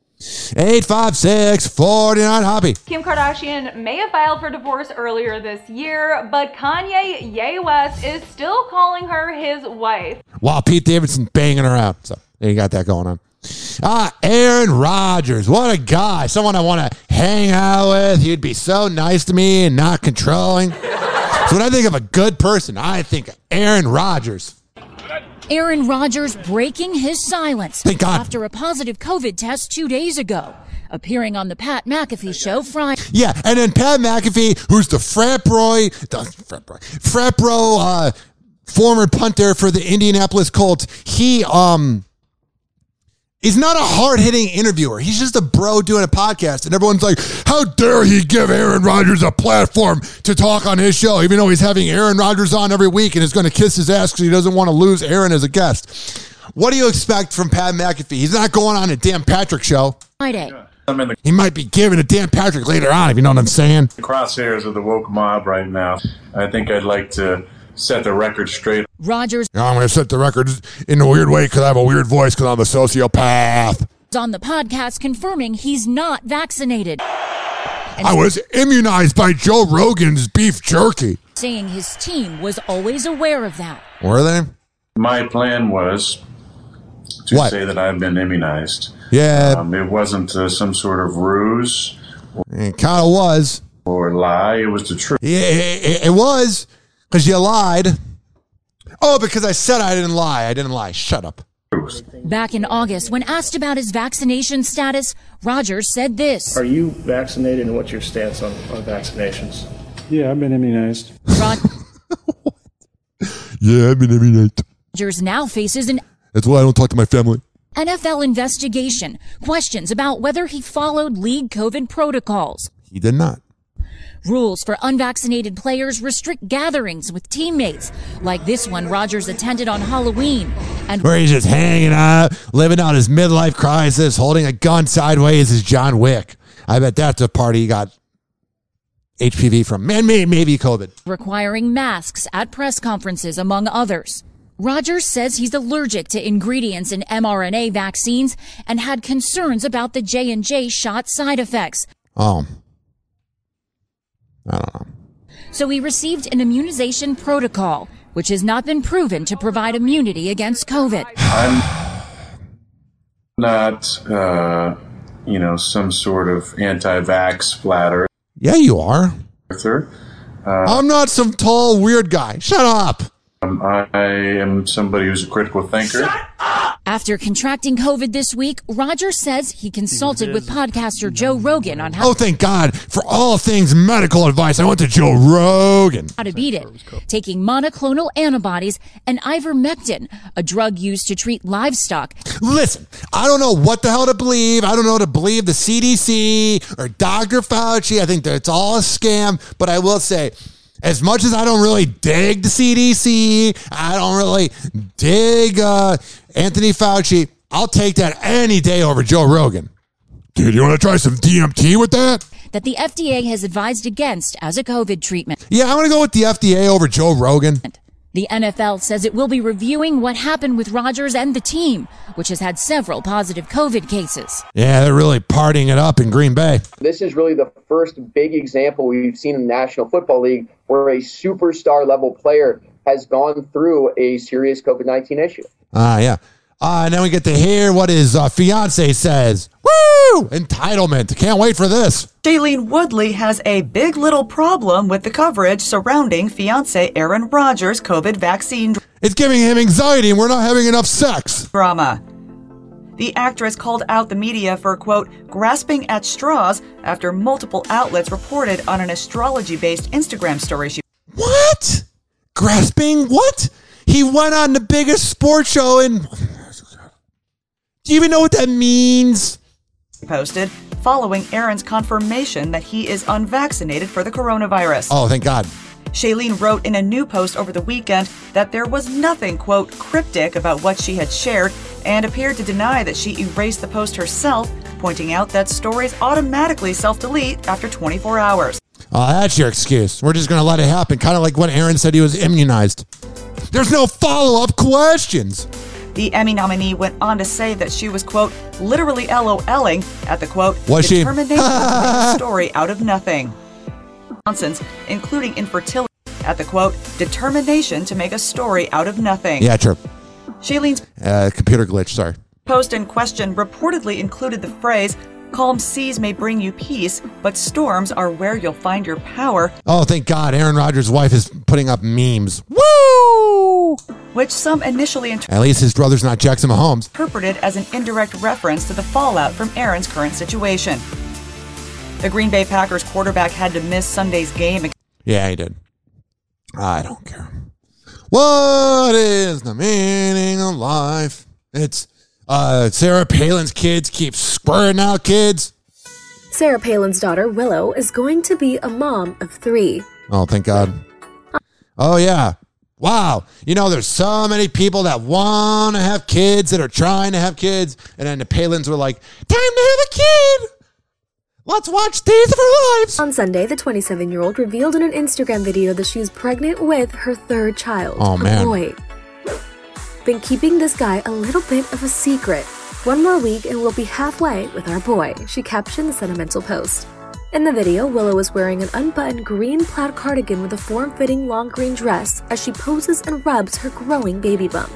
Speaker 9: 856-49-HOPPY.
Speaker 3: Kim Kardashian may have filed for divorce earlier this year, but Kanye Ye West is still calling her his wife.
Speaker 9: While Pete Davidson's banging her out. So there you got that going on. Aaron Rodgers. What a guy. Someone I want to hang out with. He'd be so nice to me and not controlling. So when I think of a good person, I think of Aaron Rodgers.
Speaker 12: Aaron Rodgers breaking his silence
Speaker 9: Thank God.
Speaker 12: after a positive COVID test 2 days ago, appearing on the Pat McAfee show Friday.
Speaker 9: Yeah, and then Pat McAfee, who's the frat bro, former punter for the Indianapolis Colts, he is not a hard-hitting interviewer. He's just a bro doing a podcast, and everyone's like, how dare he give Aaron Rodgers a platform to talk on his show, even though he's having Aaron Rodgers on every week and is going to kiss his ass because he doesn't want to lose Aaron as a guest. What do you expect from Pat McAfee? He's not going on a Dan Patrick show.
Speaker 12: Friday.
Speaker 9: He might be giving a Dan Patrick later on, if you know what I'm saying.
Speaker 13: The crosshairs of the woke mob right now. I think I'd like to set the record straight.
Speaker 12: Rodgers
Speaker 9: I'm going to set the record in a weird way because I have a weird voice because I'm a sociopath.
Speaker 12: on the podcast confirming he's not vaccinated. And
Speaker 9: I was immunized by Joe Rogan's beef jerky.
Speaker 12: saying his team was always aware of that.
Speaker 9: Were they?
Speaker 13: My plan was to say that I've been immunized.
Speaker 9: Yeah.
Speaker 13: It wasn't some sort of ruse.
Speaker 9: It kind of was.
Speaker 13: Or lie. It was the truth.
Speaker 9: Yeah, it was because you lied. Oh, because I said I didn't lie. I didn't lie. Shut up.
Speaker 12: Back in August, when asked about his vaccination status, Rodgers said this.
Speaker 14: Are you vaccinated, and what's your stance on vaccinations?
Speaker 10: Yeah, I've been immunized.
Speaker 9: Yeah, I've been immunized.
Speaker 12: Rodgers now faces an
Speaker 9: That's why I don't talk to my family.
Speaker 12: NFL investigation, questions about whether he followed league COVID protocols.
Speaker 9: He did not.
Speaker 12: Rules for unvaccinated players restrict gatherings with teammates, like this one Rodgers attended on Halloween. And
Speaker 9: Where he's just hanging out, living out his midlife crisis, holding a gun sideways as John Wick. I bet that's a party he got HPV from. Man, maybe COVID.
Speaker 12: requiring masks at press conferences, among others. Rodgers says he's allergic to ingredients in mRNA vaccines and had concerns about the J&J shot side effects.
Speaker 9: Oh. I don't know.
Speaker 12: So he received an immunization protocol, which has not been proven to provide immunity against COVID.
Speaker 13: I'm not, some sort of anti-vax flatter.
Speaker 9: Yeah, you are.
Speaker 13: Arthur.
Speaker 9: I'm not some tall, weird guy. Shut up.
Speaker 13: I am somebody who's a critical thinker.
Speaker 12: After contracting COVID this week, Rodgers says he consulted with podcaster Joe Rogan on how
Speaker 9: Oh, thank God. For all things medical advice, I went to Joe Rogan.
Speaker 12: to beat it, taking monoclonal antibodies and ivermectin, a drug used to treat livestock.
Speaker 9: Listen, I don't know what the hell to believe. I don't know to believe the CDC or Dr. Fauci. I think that it's all a scam. But I will say, as much as I don't really dig the CDC, I don't really dig Anthony Fauci, I'll take that any day over Joe Rogan. Dude, you want to try some DMT with that?
Speaker 12: That the FDA has advised against as a COVID treatment.
Speaker 9: Yeah, I'm going to go with the FDA over Joe Rogan.
Speaker 12: The NFL says it will be reviewing what happened with Rodgers and the team, which has had several positive COVID cases.
Speaker 9: Yeah, they're really partying it up in Green Bay.
Speaker 2: This is really the first big example we've seen in the National Football League where a superstar level player has gone through a serious COVID-19 issue.
Speaker 9: Yeah. And then we get to hear what his fiance says. Woo! Entitlement. Can't wait for this.
Speaker 15: Shailene Woodley has a big little problem with the coverage surrounding fiance Aaron Rodgers' COVID vaccine.
Speaker 9: It's giving him anxiety and we're not having enough sex.
Speaker 15: Drama. The actress called out the media for, quote, grasping at straws after multiple outlets reported on an astrology-based Instagram story.
Speaker 9: What? Grasping what? He went on the biggest sports show and... Do you even know what that means?
Speaker 15: Posted following Aaron's confirmation that he is unvaccinated for the coronavirus.
Speaker 9: Oh, thank God.
Speaker 15: Shailene wrote in a new post over the weekend that there was nothing, quote, cryptic about what she had shared and appeared to deny that she erased the post herself, pointing out that stories automatically self-delete after 24 hours.
Speaker 9: Oh, that's your excuse. We're just going to let it happen, kind of like when Aaron said he was immunized. There's no follow-up questions.
Speaker 15: The Emmy nominee went on to say that she was, quote, literally LOLing at the, quote,
Speaker 9: was
Speaker 15: determination to make a story out of nothing. Nonsense, including infertility, at the, quote, determination to make a story out of nothing.
Speaker 9: Yeah, true.
Speaker 15: Shailene's
Speaker 9: computer glitch, sorry.
Speaker 15: Post in question reportedly included the phrase, calm seas may bring you peace, but storms are where you'll find your power.
Speaker 9: Oh, thank God. Aaron Rodgers' wife is putting up memes. Woo!
Speaker 15: Which some initially
Speaker 9: at least his brother's not Jackson Mahomes.
Speaker 15: Interpreted as an indirect reference to the fallout from Aaron's current situation. The Green Bay Packers quarterback had to miss Sunday's game.
Speaker 9: Yeah, he did. I don't care. What is the meaning of life? It's Sarah Palin's kids keep squirting out kids.
Speaker 19: Sarah Palin's daughter, Willow, is going to be a mom of 3.
Speaker 9: Oh, thank God. Oh, yeah. Wow. You know, there's so many people that want to have kids, that are trying to have kids. And then the Palins were like, time to have a kid. Let's watch Days of Our Lives.
Speaker 19: On Sunday, the 27-year-old revealed in an Instagram video that she's pregnant with her 3rd child, a boy. Been keeping this guy a little bit of a secret. 1 more week and we'll be halfway with our boy, she captioned the sentimental post. In the video, Willow is wearing an unbuttoned green plaid cardigan with a form-fitting long green dress as she poses and rubs her growing baby bump.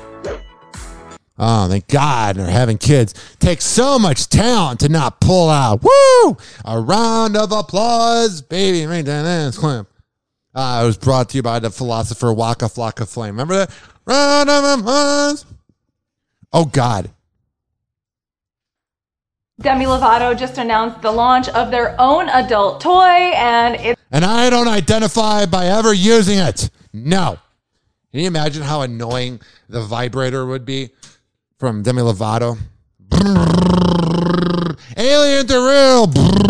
Speaker 9: Oh, thank God they're having kids. Takes so much talent to not pull out. Woo! A round of applause, baby. It was brought to you by the philosopher Waka Flocka Flame. Remember that? Round of applause. Oh, God.
Speaker 3: Demi Lovato just announced the launch of their own adult toy, and
Speaker 9: I don't identify by ever using it. No. Can you imagine how annoying the vibrator would be from Demi Lovato? Alien to real.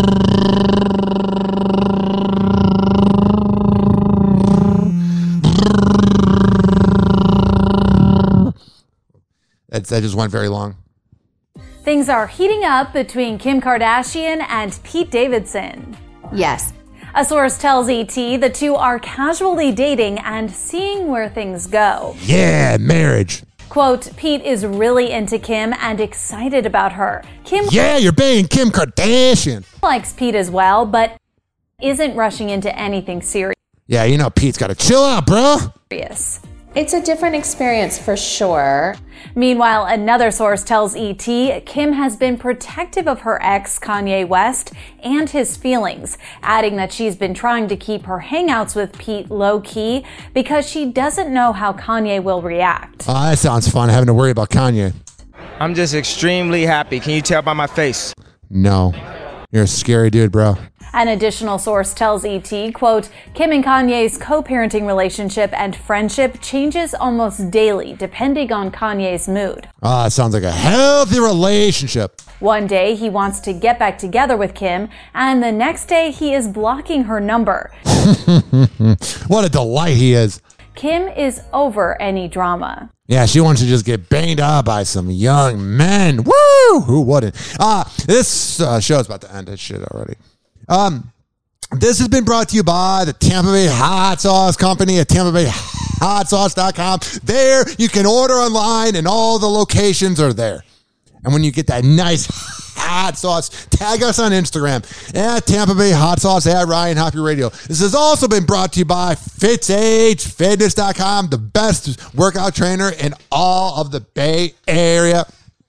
Speaker 9: That just went very long.
Speaker 3: Things are heating up between Kim Kardashian and Pete Davidson.
Speaker 25: Yes.
Speaker 3: A source tells ET the two are casually dating and seeing where things go.
Speaker 9: Yeah, marriage.
Speaker 3: Quote, Pete is really into Kim and excited about her. Kim,
Speaker 9: yeah, you're banging Kim Kardashian.
Speaker 3: Likes Pete as well, but isn't rushing into anything serious.
Speaker 9: Yeah, you know Pete's got to chill out, bro.
Speaker 25: It's a different experience for sure.
Speaker 3: Meanwhile, another source tells ET Kim has been protective of her ex, Kanye West, and his feelings, adding that she's been trying to keep her hangouts with Pete low-key because she doesn't know how Kanye will react.
Speaker 9: Oh, that sounds fun, having to worry about Kanye.
Speaker 23: I'm just extremely happy. Can you tell by my face?
Speaker 9: No. You're a scary dude, bro.
Speaker 3: An additional source tells ET, quote, Kim and Kanye's co-parenting relationship and friendship changes almost daily, depending on Kanye's mood.
Speaker 9: Ah, it sounds like a healthy relationship.
Speaker 3: One day, he wants to get back together with Kim, and the next day, he is blocking her number.
Speaker 9: What a delight he is.
Speaker 3: Kim is over any drama.
Speaker 9: Yeah, she wants to just get banged up by some young men. Woo! Who wouldn't? This show's about to end. That shit already. This has been brought to you by the Tampa Bay Hot Sauce Company at Tampa Bay FittsHotSauce.com. There you can order online and all the locations are there. And when you get that nice hot sauce, tag us on Instagram at Tampa Bay Hot Sauce at Ryan Hoppy Radio. This has also been brought to you by FitzAgeFitness.com, the best workout trainer in all of the Bay Area.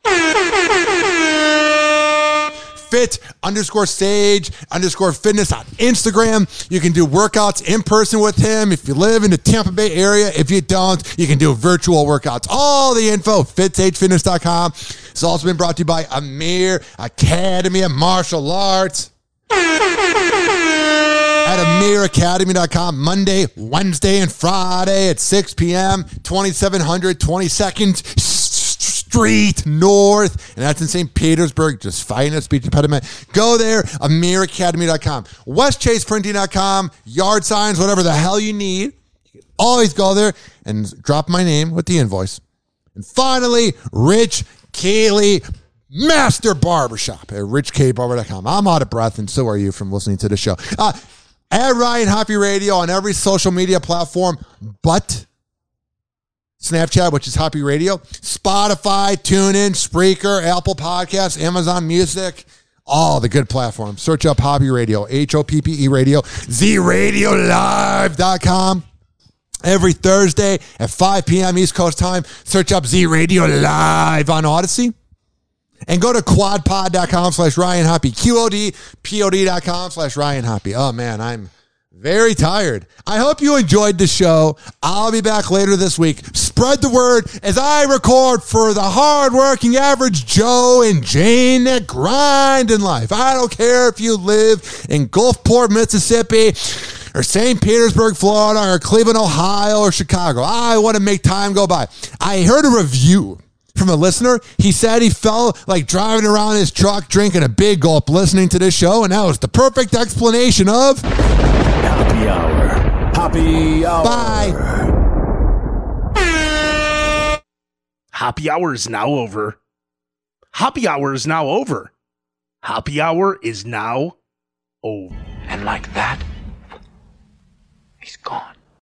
Speaker 9: Fit_Sage_Fitness on Instagram. You can do workouts in person with him if you live in the Tampa Bay area. If you don't, you can do virtual workouts. All the info, FitzAgeFitness.com. It's also been brought to you by Amir Academy of Martial Arts at AmirAcademy.com, Monday, Wednesday, and Friday at 6 p.m., 2700 22nd Street North, and that's in St. Petersburg, just fighting a speech impediment. Go there, AmirAcademy.com, WestChasePrinting.com, yard signs, whatever the hell you need. You can always go there and drop my name with the invoice. And finally, Rich Keeley Master Barbershop at RichKBarber.com. I'm out of breath, and so are you from listening to the show. At Ryan Hoppy Radio on every social media platform but Snapchat, which is Hoppy Radio, Spotify, TuneIn, Spreaker, Apple Podcasts, Amazon Music, all the good platforms. Search up Hoppy Radio, HOPPE Radio, ZRadioLive.com. Every Thursday at 5 p.m. East Coast time, search up Z Radio Live on Odyssey. And go to quadpod.com/Ryan Hoppy, QODPOD.com/Ryan Hoppy. Oh, man, I'm very tired. I hope you enjoyed the show. I'll be back later this week. Spread the word as I record for the hardworking average Joe and Jane that grind in life. I don't care if you live in Gulfport, Mississippi, or St. Petersburg, Florida, or Cleveland, Ohio, or Chicago. I want to make time go by. I heard a review from a listener. He said he felt like driving around his truck drinking a big gulp listening to this show, and that was the perfect explanation of
Speaker 6: Happy Hour. Happy Hour.
Speaker 9: Bye.
Speaker 4: Happy Hour is now over. Happy Hour is now over. Happy Hour is now over.
Speaker 8: And like that, he's gone.